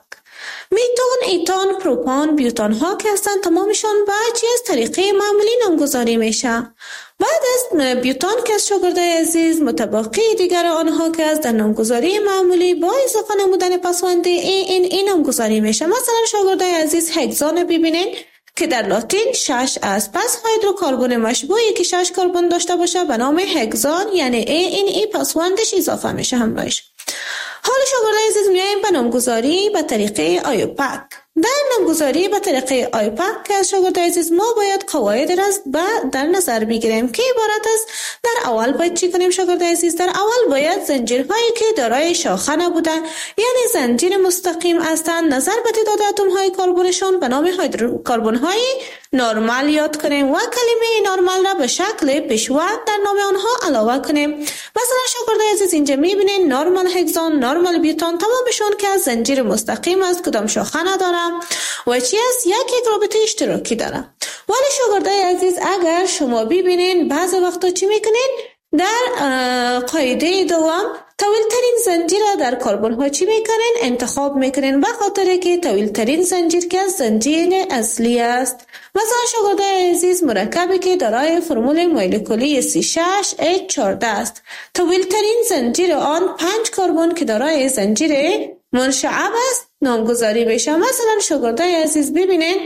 میتان، ایتان، پروپان، بیوتان ها که هستن تمامشون به چی از طریقه معمولی نامگذاری میشه. بعد از بیوتان که از شاگردای عزیز متبقی دیگر آنها که از در نامگذاری معمولی با اضافه نمودن پسوند این نامگذاری میشه. مثلا شاگردای عزیز هگزان ببینین که در لاتین 6 است. پس هیدروکربن مشبوعی که 6 کربن داشته باشه به نام هگزان یعنی ANE پسوندش اضافه میشه همراهش. حالا شاگردای عزیز میایم به نامگذاری به طریقه آیوپاک. در نامگذاری به طریقه آیوپاک که از شاگردای عزیز ما باید قواعد را در نظر بگیریم که عبارت است. در اول باید چی کنیم شاگردای عزیز؟ در اول باید زنجیرهایی که دارای شاخه نبودن یعنی زنجیر مستقیم هستند نظر به تعداد اتم های کربنشون به نام هیدروکربن های نرمال یاد کنیم و کلمه نرمال را به شکل پیشوند در نام آنها علاوه کنیم. مثلا شاگردای عزیز اینجا میبینین نرمال هگزان، نرمال بیوتان تمامشون که از زنجیر مستقیم است، کدام شاخه نداره و چی است؟ یک رابطه اشتراکی داره. ولی شاگردای عزیز اگر شما ببینین بعض وقتا چی میکنین؟ در قاعده دوم طویل ترین زنجیر در کربن ها چی میکنین؟ انتخاب میکنین به خاطر که طویل ترین زنجیر که زنجیر اصلی است. مثلا شاگردای عزیز مرکبی که دارای فرمول مولکولی C6H14 است، طویل ترین زنجیر آن 5 کربن که دارای زنجیر منشعب است نامگذاری میشه. مثلا شاگردای عزیز ببینین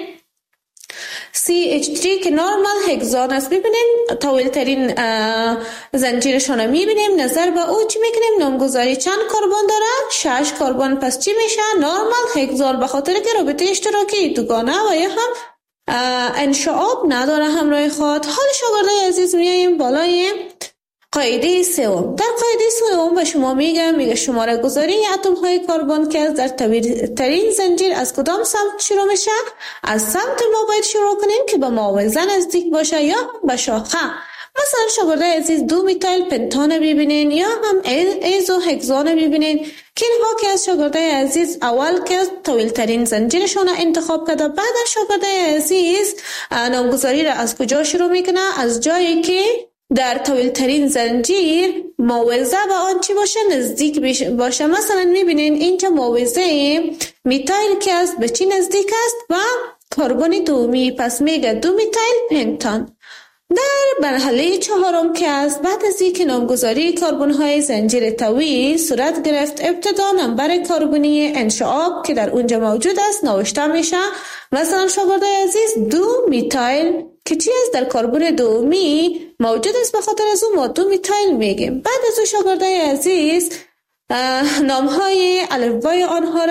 CH3 که نورمال هگزان است، ببینین طویل ترین زنجیرشون رو میبینیم، نظر به او چی میکنیم؟ نامگذاری چند کربن داره؟ 6 کربن. پس چی میشه؟ نورمال هگزان، به خاطر که رابطه اشتراکی دوگانه و یا هم انشعاب نداره همراه خود. حال شاگردای عزیز میاییم بالای قاعده سوم. در قاعده سوم به شما میگه شماره گذاری اتم های کربن که در طویل ترین زنجیر از کدام سمت شروع میشه؟ از سمت ما باید شروع کنیم که به معاوضه نزدیک باشه یا به شاخه. مثلا شاگردای عزیز 2 میتایل پنتان ببینین یا هم ایزو هگزان ببینین که اینها که از شاگردای عزیز اول که طویل ترین زنجیرشون انتخاب کرده، بعد از شاگردای عزیز نامگذاری را از کجا شروع میکنه؟ از جایی که در طویل ترین زنجیر معاوضه به آن چی باشه؟ نزدیک باشه. مثلا میبینین اینجا معاوضه میتایل که است به چی نزدیک است؟ و کربن دومی. پس میگه 2 میتایل پنتان. در مرحله چهارم که است بعد از اینکه نامگذاری کربن های زنجیر طویل صورت گرفت، ابتدا نمبر کربنی انشعاب که در اونجا موجود است نوشته میشه. مثلا شاگردای عزیز 2 میتایل که چی است؟ در کربن دومی موجود است، به خاطر از اون ما 2 میتایل میگیم. بعد از اون شاگردای عزیز نام های الفبای آنها را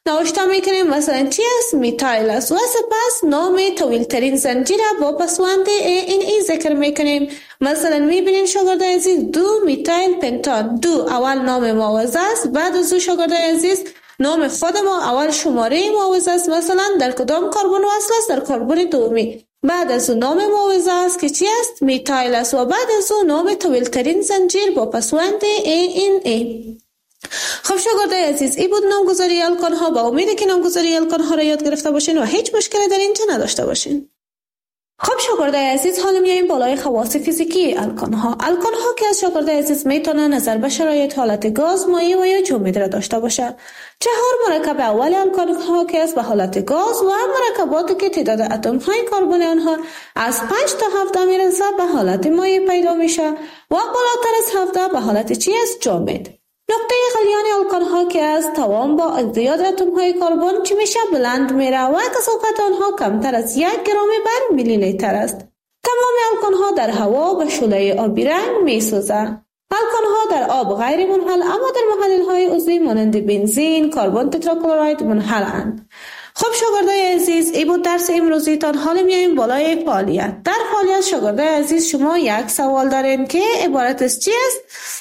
نوشته میکنیم مثلا چی است؟ میتایل است و سپس نام طویل ترین زنجیر با پسوند این ذکر میکنیم. مثلا میبینین شاگرد عزیز 2 میتایل پنتان. 2 اول نام معاوضه است، بعد از او شاگرد عزیز نام خود ما اول شماره معاوضه است، مثلا در کدام کربن وصل است؟ در کربن دومی. بعد از او نام معاوضه است که چی است؟ میتایل است و بعد از او نام طویل ترین زنجیر با پسوند ای. خب شاگرد عزیز این بود نامگذاری الکان ها. با امید که نامگذاری الکان ها را یاد گرفته باشین و هیچ مشکلی در اینجا نداشته باشین. خب شاگرد عزیز حالا میایم بالای خواص فیزیکی الکان ها. الکان ها که از شاگرد عزیز میتونه نظر به شرایط حالت گاز، مایع و یا جامد را داشته باشه. 4 مرکب اول الکان ها که از به حالت گاز و مرکباتی که تعداد اتم های کربن آنها از 5 تا 17 میرسه به حالت مایع پیدا میشه و بالاتر از 17 به حالت چی است؟ جامد. نقطه غلیان الکان ها که از توان با ازدیاد اتم های کربن چی میشه؟ بلند میره و کثافت آنها کمتر از 1 گرم بر میلی لیتر است. تمام الکان ها در هوا به شعله آبی رنگ میسوزه. الکان ها در آب غیر منحل اما در محلل های عضوی مانند بنزین، کربن تتراکلرید منحلند. خب شاگردای عزیز این بود درس امروزیتان. حالا میایم بالای فعالیت. در فعالیت شاگردای عزیز شما یک سوال دارین که عبارت از چی است؟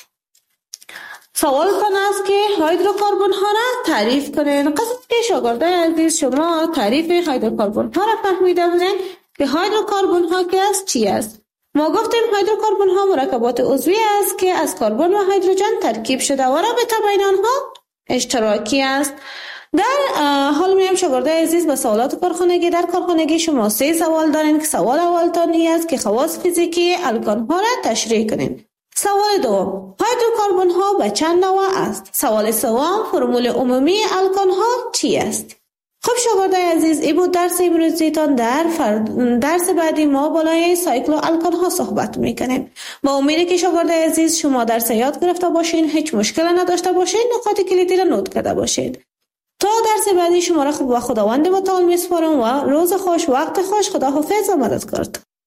سوال کن است که هیدروکربن ها را تعریف کنین. قصد که شاگردای عزیز شما تعریف هیدروکربن ها را فهمیده بودین که هیدروکربن ها که است چی است؟ ما گفتیم هیدروکربن ها مرکبات عضوی است که از کربن و هیدروژن ترکیب شده و رابطه بین آنها اشتراکی است. در حال میایم شاگردای عزیز به سوالات کارخانگی. در کارخانگی شما 3 سوال دارین که سوال اولتان این است که خواص فیزیکی الکان ها را تشریح کنین. سوال دوم هیدروکربن ها به چند نوع است؟ سوال سوم فرمول عمومی الکان ها چی است؟ خب شاگردای عزیز این بود درس امروزیتان. در درس بعدی ما بالای سایکل الکان ها صحبت میکنیم. با امید که شاگردای عزیز شما درس یاد گرفته باشین، هیچ مشکل نداشته باشین، نکات کلیدی را نوت کرده باشین. تا درس بعدی شما را با خداوند متعال میسپارم و روز خوش، وقت خوش، خداحافظ و مددکار.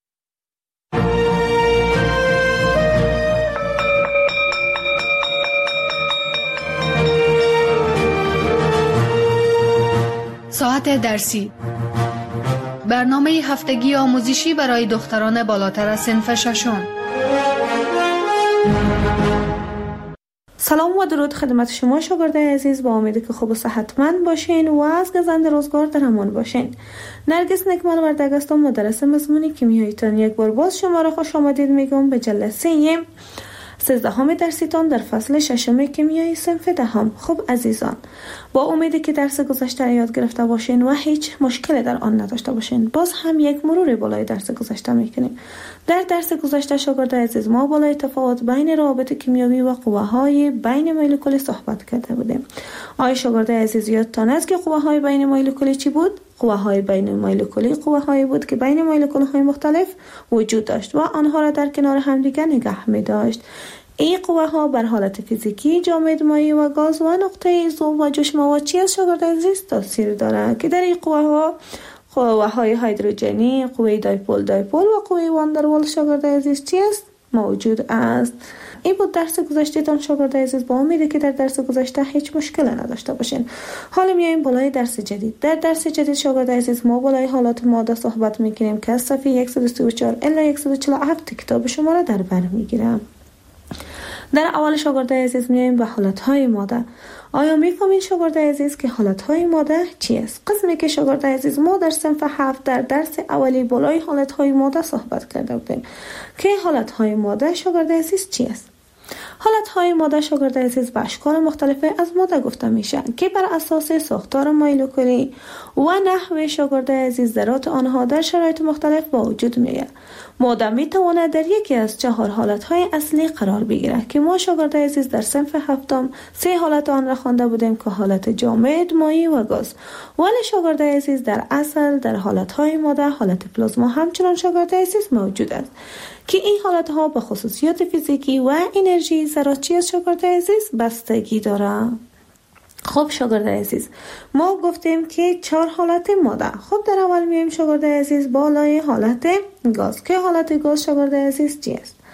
ساعت درسی، برنامه هفتگی آموزشی برای دختران بالاتر از صنف ششم. سلام و درود خدمت شما شاگردای عزیز. با امید که خوب و صحتمند باشین و از گزند روزگار در امان باشین. نرگس نکمل وردگ هستم، مدرس مضمون کیمیاییتان. یک بار باز شما را خوش آمدید میگم به جلسه 13 درسیتان در فصل 6 کیمیای صنف 10. خب عزیزان، با امیدی که درس گذشته یاد گرفته باشین و هیچ مشکلی در آن نداشته باشین، باز هم یک مرور بالای درس گذشته میکنیم. در درس گذشته شاگردای عزیز ما بالای تفاوت بین روابط کیمیایی و قوه‌های بین مولکولی صحبت کرده بودیم. آیا شاگردای عزیز یادتان است که قوه‌های بین مولکولی چی بود؟ قوه‌های بین مولکولی قوه‌هایی بود که بین مولکول‌های مختلف وجود داشت و آنها را در کنار همدیگر نگه می‌داشت. این قوه‌ها بر حالت فیزیکی جامد، مایع و گاز و نقطه ضعف و جوش مواد چی از شاگرد عزیز تاثیر دارند که در این قوه‌های هیدروژنی، قوه دایپول و قوه واندروال شاگرد عزیز چی است؟ موجود است. این بود درس گذشته‌تان شاگرد عزیز. با امیدی که در درس گذشته هیچ مشکلی نداشته باشین. حالا میایم بالای درس جدید. در درس جدید شاگرد عزیز ما بالای حالات ماده صحبت میکنیم که از صفحه 134 الی 147 کتاب شما را در بر میگیرم. در اول شاگرد عزیز میایم به حالت‌های ماده. آیا میفهمید شاگرد عزیز که حالت‌های ماده چی است؟ قسمی که شاگرد عزیز ما در صنف 7 در درس اولی بالای حالت‌های ماده صحبت کرده بودیم که حالت‌های ماده شاگرد عزیز چی است؟ حالت‌های ماده شاگرد عزیز به اشکال مختلف از ماده گفته میشه که بر اساس ساختار مولکولی و نحوه شاگرد عزیز ذرات آنها در شرایط مختلف با وجود میآید. ماده میتواند در یکی از 4 حالت‌های اصلی قرار بگیرد که ما شاگرد عزیز در صنف 7 3 حالت آن را خوانده بودیم که حالت جامد، مایع و گاز. ولی شاگرد عزیز در اصل در حالت‌های ماده حالت پلازما همچنان شاگرد عزیز موجود است که این حالت‌ها به خصوصیات فیزیکی و انرژی ذرات چی از شاگرد عزیز بستگی دارند. خب شاگرد عزیز ما گفتیم که 4 حالت ماده. خب در اول میایم شاگرد عزیز بالای حالت گاز که حالت گاز شاگرد عزیز چی است؟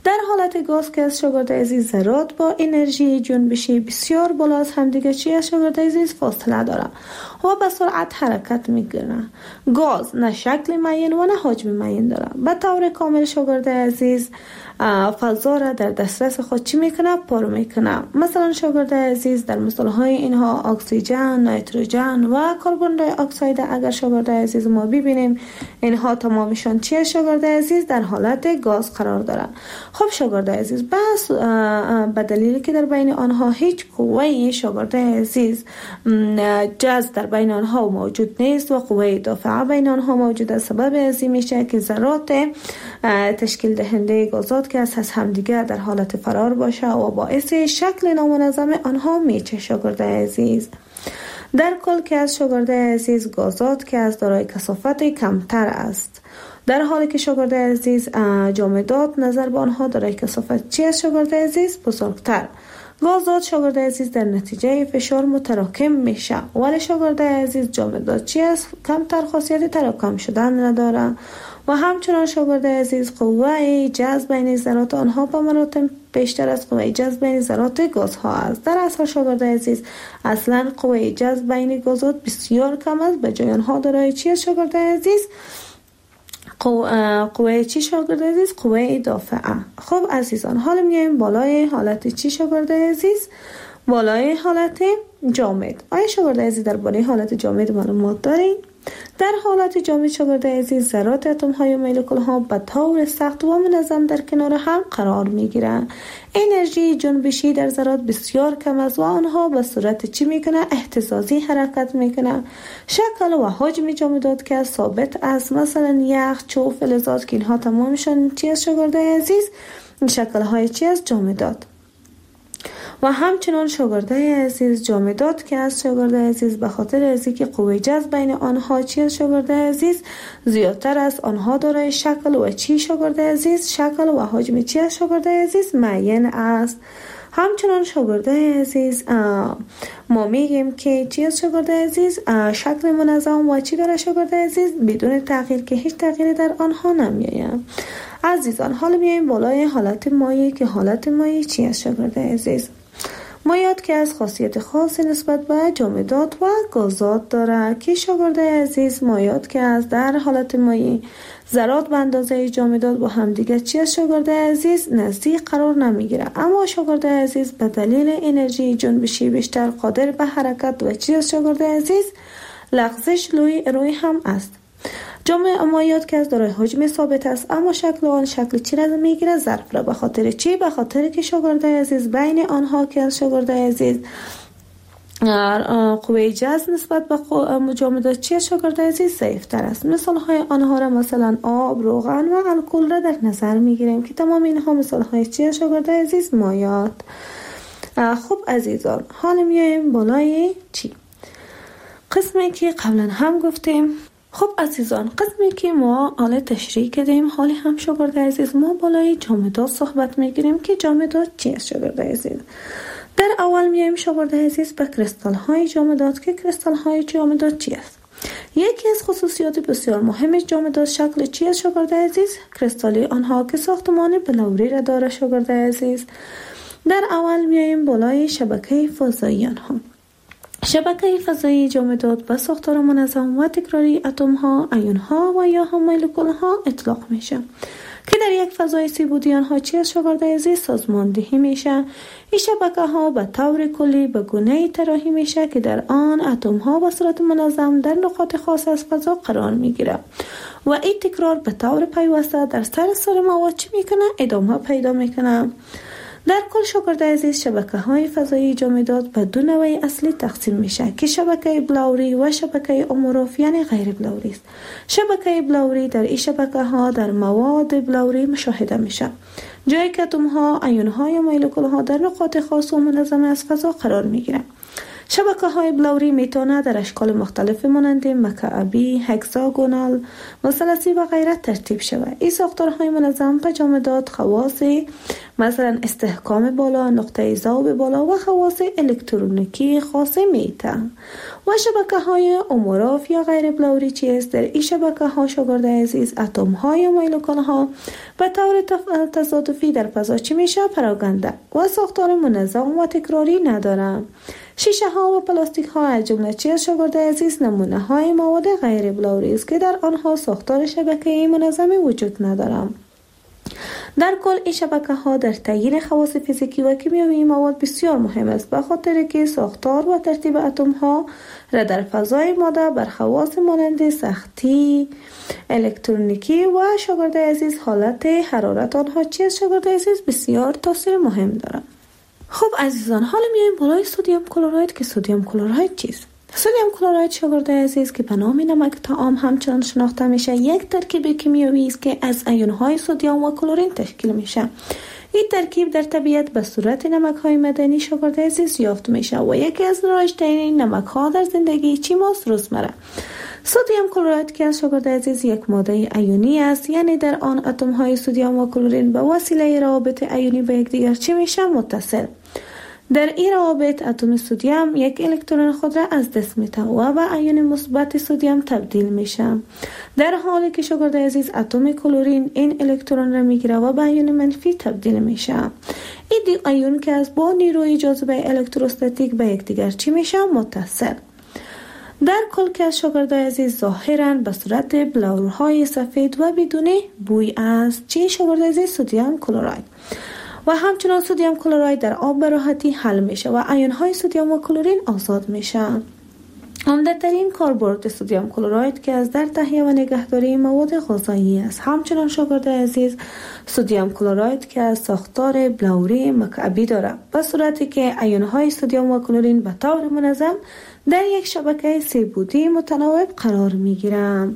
در حالت گاز که از شاگرد عزیز ذرات با انرژی جنبشی بسیار بالا از همدیگه چی از شاگرد عزیز فاصله داره و به سرعت حرکت میکنه. گاز نه شکل معین و نه حجم معین داره. به طور کامل شاگرد عزیز فضا را در دسترس خود چی میکنه؟ پر میکنه. مثلا شاگرد عزیز در مثالهای اینها اکسیژن، نیتروژن و کربن دی اکساید اگر شاگرد عزیز ما ببینیم اینها تمامشان چیه شاگرد عزیز در حالت گاز قرار داره. خب شاگرد عزیز بس به دلیلی که در بین آنها هیچ قوه شاگرد عزیز جذب در بین آنها موجود نیست و قوه دافعه بین آنها موجود است، سبب ازی میشه که ذرات تشکیل دهنده گازات که از همدیگر در حالت فرار باشه و باعث شکل نامنظم آنها میشه شاگرد عزیز. در کل که از شاگرد عزیز گازات که از دارای کثافت کمتر است، در حالی که شاگرد عزیز جامدات نظر به آنها دارای کثافت چی است شاگرد عزیز بزرگتر. گازات شاگرد عزیز در نتیجه فشار متراکم میشه، ولی شاگرد عزیز جامدات چی است کمتر خاصیت تراکم شدن نداره و همچنان شاگرد عزیز قوه جذب بین ذرات آنها به مراتب بیشتر از قوه جذب بین ذرات گازها است. در اصل شاگرد عزیز اصلا قوه جذب بین گازات بسیار کم است، به جای آنها دارای چی است شاگرد عزیز قوه چی شاگرد عزیز؟ قوه دافعه. خب عزیزان حالا میایم بالای حالت چی شاگرد عزیز؟ بالای حالت جامد. آیا شاگرد عزیز در بالای حالت جامد معلومات دارین؟ در حالت جامد شاگرد عزیز ذرات اتم های و مولکول ها به طور سخت و منظم در کنار هم قرار می گیرند. انرژی جنبشی در ذرات بسیار کم است و آنها به صورت چی میکنه؟ اهتزازی حرکت میکنه. شکل و حجم جامدات که ثابت است، مثلا یخ، چوب، فلزات که اینها تمامشان چی است شاگرد عزیز؟ شکل های چی است؟ جامدات. و همچنان شاگرد عزیز جامدات که از شاگرد عزیز به خاطر از اینکه قوه جذب بین آنها چی از شاگرد عزیز زیادتر است، آنها دارای شکل و چی شاگرد عزیز؟ شکل و حجم چی از شاگرد عزیز معین است. همچنان شاگرد عزیز ما میگیم که چی از شاگرد عزیز شکل منظم و چی داره شاگرد عزیز بدون تغییر که هیچ تغییری در آنها نمیآید. عزیزان حالا میایم بالای حالت مایع که حالت مایع چی از شاگرد عزیز؟ مایعات که از خاصیت خاص نسبت به جامدات و گازات داره که شاگرد عزیز مایعات که از در حالت مایع ذرات به اندازه جامدات با همدیگه چی از شاگرد عزیز نزدیک قرار نمیگیره، اما شاگرد عزیز به دلیل انرژی جنبشی بیشتر قادر به حرکت و چی از شاگرد عزیز لغزش روی هم است. مایعات که از دارای حجم ثابت است، اما شکل آن شکل چی را میگیره؟ ظرف را. به خاطر چی؟ به خاطر که شاگرد عزیز بین آنها که از شاگرد عزیز قوه جذب نسبت به جامدات چی شاگرد عزیز ضعیف‌تر است. مثال های آنها را مثلا آب، روغن و الکل را در نظر میگیریم که تمام اینها مثال های چی شاگرد عزیز؟ مایعات. خب عزیزان حالا میایم بالای چی؟ قسمی که قبلا هم گفتیم. خب عزیزان قسمی که ما حالا تشریح کردیم، حالی هم شاگرد عزیز ما بالای جامدات صحبت میگیریم که جامدات چی است شاگرد عزیز؟ در اول میایم شاگرد عزیز به کریستال های جامدات که کریستال های جامدات چی است؟ یکی از خصوصیات بسیار مهم جامدات شکل چی است شاگرد عزیز؟ کریستالی آنها که ساختمان بلوری را داره شاگرد عزیز. در اول میایم بالای شبکه فضایی آنها. شبکه فضایی جامدات به ساختار منظم و تکراری اتم ها، ایون ها و یا هم مولکول ها اطلاق میشه که در یک فضای سیبودی آنها چی از شاگرد عزیز سازماندهی میشه. این شبکه ها به طور کلی به گونه‌ای طراحی میشه که در آن اتم ها به صورت منظم در نقاط خاص از فضا قرار میگیره و این تکرار به طور پیوسته در سراسر مواد چی میکنه؟ ادامه پیدا میکنه. در کل شاگرد عزیز شبکه های فضایی جامدات به دو نوع اصلی تقسیم میشه که شبکه بلوری و شبکه اموروف یعنی غیر بلوری است. شبکه بلوری در این شبکه ها در مواد بلوری مشاهده میشه، جایی که اتم ها، ایون ها یا مولکول ها در نقاط خاص و منظم از فضا قرار میگیرن. شبکه‌های بلوری میتونه در اشکال مختلف مانند مکعبی، هکساگونال، مثلثی و غیره ترتیب شود. این ساختارهای منظم به جامدات خواص مثلا استحکام بالا، نقطه ذوب بالا و خواص الکترونیکی خاصه میتن. و شبکه‌های اموراف یا غیر بلوری چیست؟ در این شبکه‌ها شاگرد عزیز اتم‌های مولکول‌ها به طور تصادفی در فضا چی میشه پراگنده و ساختار منظم و تکراری ندارند. شیشه ها و پلاستیک ها از جمله چیز شاگرد عزیز نمونه های مواد غیر بلوری است که در آنها ساختار شبکه‌ای منظمی وجود ندارد. در کل این شبکه ها در تعیین خواص فیزیکی و کیمیایی مواد بسیار مهم است، به خاطر که ساختار و ترتیب اتم ها را در فضای ماده بر خواص مانند سختی، الکترونیکی و شاگرد عزیز حالت حرارت آنها چیز شاگرد عزیز بسیار تاثیر مهم دارد. خب عزیزان، حالا میایم بالای سدیم کلراید که سدیم کلراید چیست؟ سدیم کلراید شاگرد عزیز که به نام نمک طعام همچنان شناخته میشه، یک ترکیب کیمیایی است که از آیون‌های سدیم و کلورین تشکیل میشه. این ترکیب در طبیعت به صورت نمک‌های معدنی شاگرد عزیز یافت میشه و یکی از رایج‌ترین نمک‌ها در زندگی چی ماست؟ روزمره. سدیم کلراید که از شاگرد عزیز یک ماده ایونی است، یعنی در آن اتم‌های سدیم و کلورین به وسیله روابط ایونی به یکدیگر چی میشه؟ متصل. در این روابط اتم سدیم یک الکترون خود را از دست میده و به ایون مثبت سدیم تبدیل میشه، در حالی که شاگرد عزیز اتم کلورین این الکترون را میگیره و به ایون منفی تبدیل میشه. این دو ایون که از با نیروی جاذبه الکتروستاتیک به یکدیگر چی میشه؟ متصل. در کل که شاگرد عزیز ظاهراً به صورت بلورهای سفید و بدون بوی است. چی شاگرد عزیز؟ سدیم کلراید. و همچنان سدیم کلراید در آب به راحتی حل میشه و آیون های سدیم و کلورین آزاد میشه. عمده ترین کاربرد سدیم کلراید که از در تهیه و نگهداری مواد غذایی است. همچنان شاگرد عزیز سدیم کلراید که از ساختار بلوری مکعبی دارد، به صورتی که آیون های سدیم و کلورین به طور منظم در یک شبکه سه بعدی متناوب قرار میگیرند.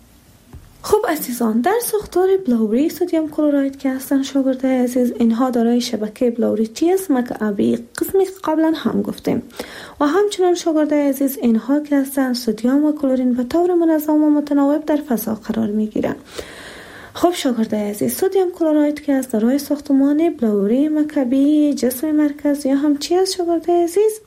خب عزیزان، در ساختار بلوری سدیم کلراید که هستن شاگرد عزیز، اینها دارای شبکه بلوری چیست؟ مکعبی، قسمی که قبلا هم گفتیم. و همچنان شاگرد عزیز اینها که هستن سدیم و کلورین به طور منظم و متناوب در فضا قرار میگیرن. خب شاگرد عزیز، سدیم کلراید که از دارای ساختمان بلوری مکعبی جسم مرکز یا هم چی است شاگرد عزیز؟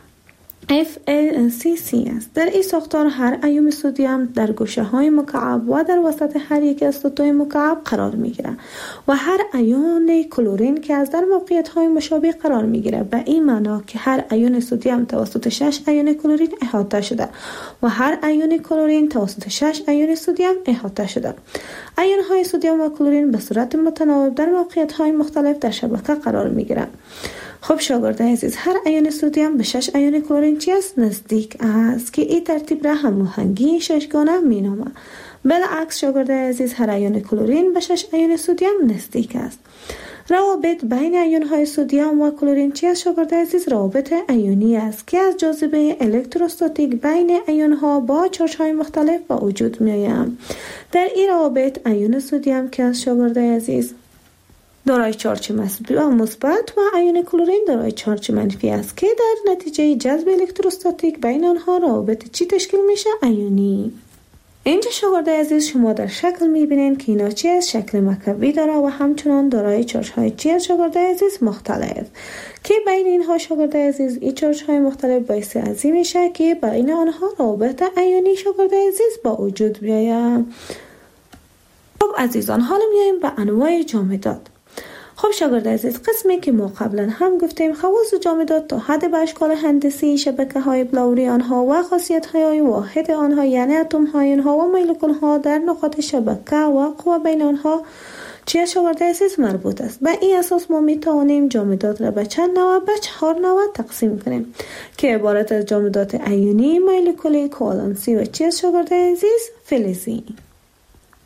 FACC است. در این ساختار هر ایون سدیم در گوشه های مکعب و در وسط هر یک از سطوح مکعب قرار می گیرد و هر ایون کلورین که از در موقعیت های مشابه قرار می گیرد، به این معنا که هر ایون سدیم توسط 6 ایون کلورین احاطه شده و هر ایون کلورین توسط 6 ایون سدیم احاطه شده. ایون های سدیم و کلورین به صورت متناوب در موقعیت های مختلف در شبکه قرار می گیرند. خب شاگرد عزیز، هر ایون سدیم به 6 ایون کلورین چی است؟ نزدیک است که این ترتیب را هماهنگی ششگانه می نامد. بالعکس شاگرد عزیز، هر ایون کلورین به 6 ایون سدیم نزدیک است. روابط بین ایون های سدیم و کلورین چی است شاگرد عزیز؟ روابط ایونی است که از جاذبه الکتروستاتیک بین ایون ها با چارج های مختلف به وجود می آیند. در این روابط ایون سدیم که از شاگرد عزیز دارای چارج مثبت و ایون کلورین دارای چارج منفی است که در نتیجه جذب الکتروستاتیک بین آنها روابط چی تشکیل میشه؟ ایونی. اینجا شاگرد عزیز شما در شکل میبینین که اینا چی از شکل مکعبی داره و همچنان دارای چارج های چی از شاگرد عزیز؟ مختلف، که بین اینها شاگرد عزیز این چارج های مختلف باعث ازی میشه که بین آنها روابط ایونی شاگرد عزیز با وجود بیاید. خب عزیزان، حالا میایم به انواع جامدات. خب شاگرد عزیز، قسمی که ما قبلا هم گفتیم خواص جامدات تا حد به اشکال هندسی شبکه های بلوری آنها و خاصیت های واحد آنها، یعنی اتم های آنها و مولکول ها در نقاط شبکه و قوه بین آنها چی شاگرد عزیز مربوط است. به این اساس ما می توانیم جامدات را به چند نوع، به 4 نوع تقسیم کنیم که عبارت از جامدات ایونی، مولکولی، کوالنسی و چی شاگرد عزیز؟ فلزی.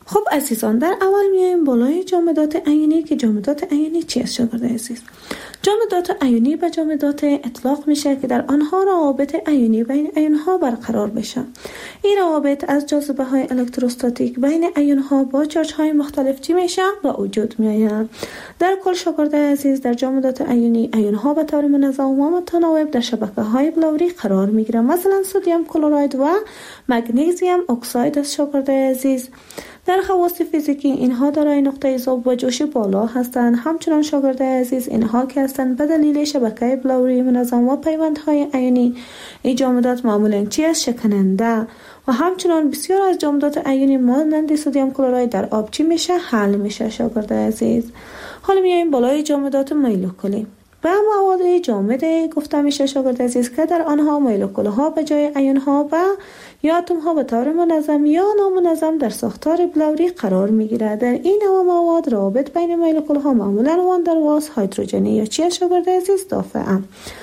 خب عزیزان، در اول میایم بالای جامدات عیونی که جامدات عیونی چی است شاگرد عزیز؟ جامدات عیونی به جامدات اطلاق میشه که در آنها روابط عیونی بین ایونها برقرار بشه. این روابط از جاذبه های الکتروستاتیک بین ایونها با چارج های مختلف چی میشه؟ به وجود میآید. در کل شاگرد عزیز، در جامدات عیونی ایونها به طور منظم و متناوب در شبکه های بلوری قرار میگیره، مثلا سدیم کلراید و مگنیزیم اکساید است شاگرد عزیز. در خواص فیزیکی اینها دارای نقطه ذوب و جوش بالا هستند. همچنان شاگرد عزیز اینها که هستند به دلیل شبکه بلوری منظم و پیوندهای عیونی، این جامدات معمولا چی است؟ شکننده. و همچنان بسیار از جامدات عیونی مانند سدیم کلراید در آب چی میشه؟ حل میشه شاگرد عزیز. حالا میایم بالای جامدات مولکولی. به مواد جامد گفته میشه شاگرد عزیز که در آنها مولکول ها به جای ایون ها و یا اتم ها به طور منظم یا نامنظم در ساختار بلوری قرار میگیره. در این نوع مواد روابط بین مولکول ها معمولا وان در واس هیدروژنی یا چی شاگرد عزیز؟ دافعه.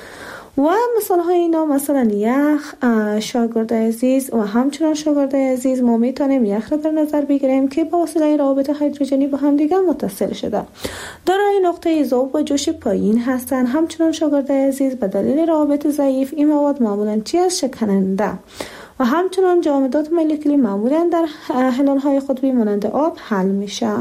و مثال های اینا مثلا یخ شاگرد عزیز و همچنان شاگرد عزیز ما میتونیم یخ را در نظر بگیریم که با وسیله روابط هیدروژنی با هم دیگه متصل شده، دارای نقطه ذوب و جوش پایین هستند. همچنان شاگرد عزیز به دلیل روابط ضعیف این مواد معمولا چی است؟ شکننده. و همچنان جامدات مولکولی معمولا در حلال های قطبی مانند آب حل میشه.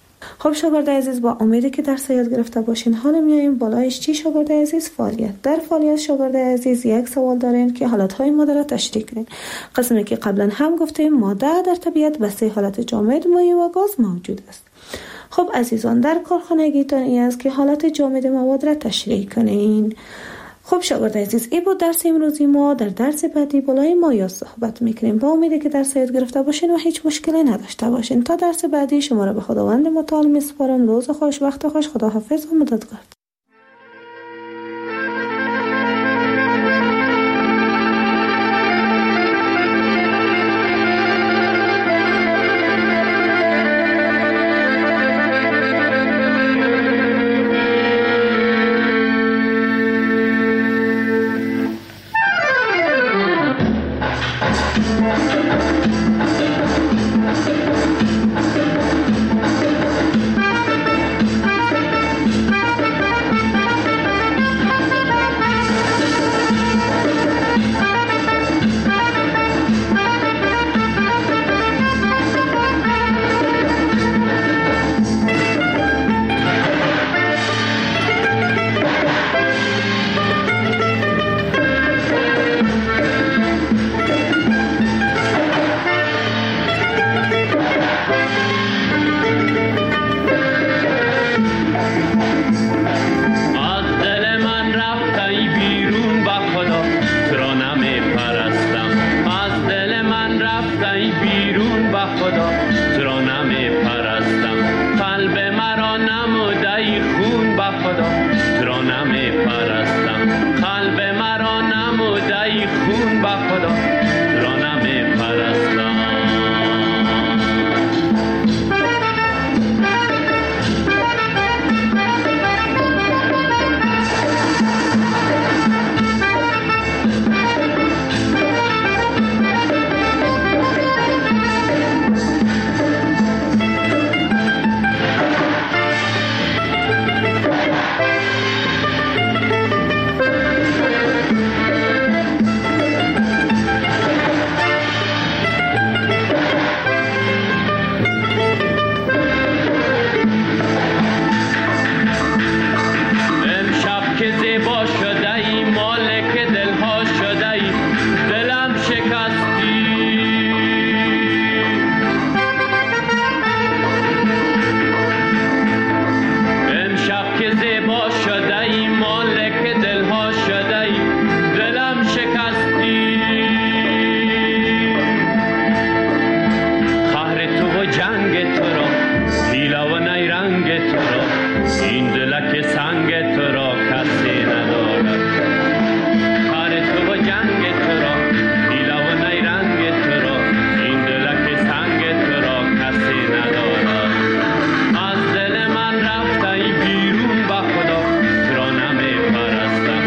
خب شاگرد عزیز، با امیدی که درس یاد گرفته باشین. حالا میایم بالایش چی شاگرد عزیز؟ فعالیت. در فعالیت شاگرد عزیز یک سوال دارین که حالتهای ماده را تشریح کنین. قسمی که قبلا هم گفتیم ماده در طبیعت به 3 حالت جامد، مایع و گاز موجود است. خب عزیزان، در کارخانگیتان این است که حالت جامد مواد را تشریح کنین. خب شاگرد عزیز، این بود درس امروزی ما. در درس بعدی بالای مایع صحبت میکنیم. با امیدی که درس یاد گرفته باشین و هیچ مشکلی نداشته باشین. تا درس بعدی شما را به خداوند متعال میسپارم. روز خوش، وقت خوش، خداحافظ و مددگار. از دل من رفت ای بیرون با خدا، تو را نمی پرستم.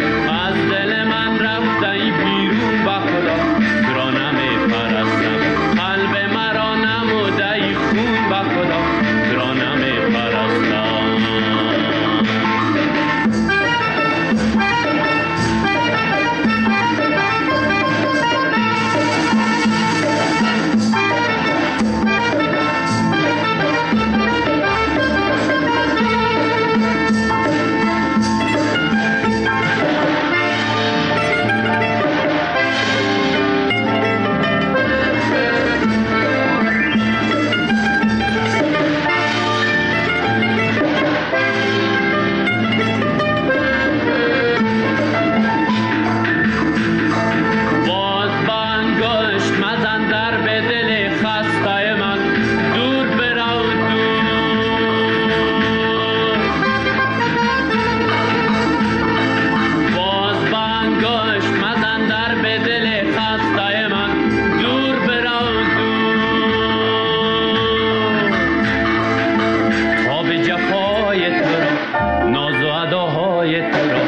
صداهای ترانه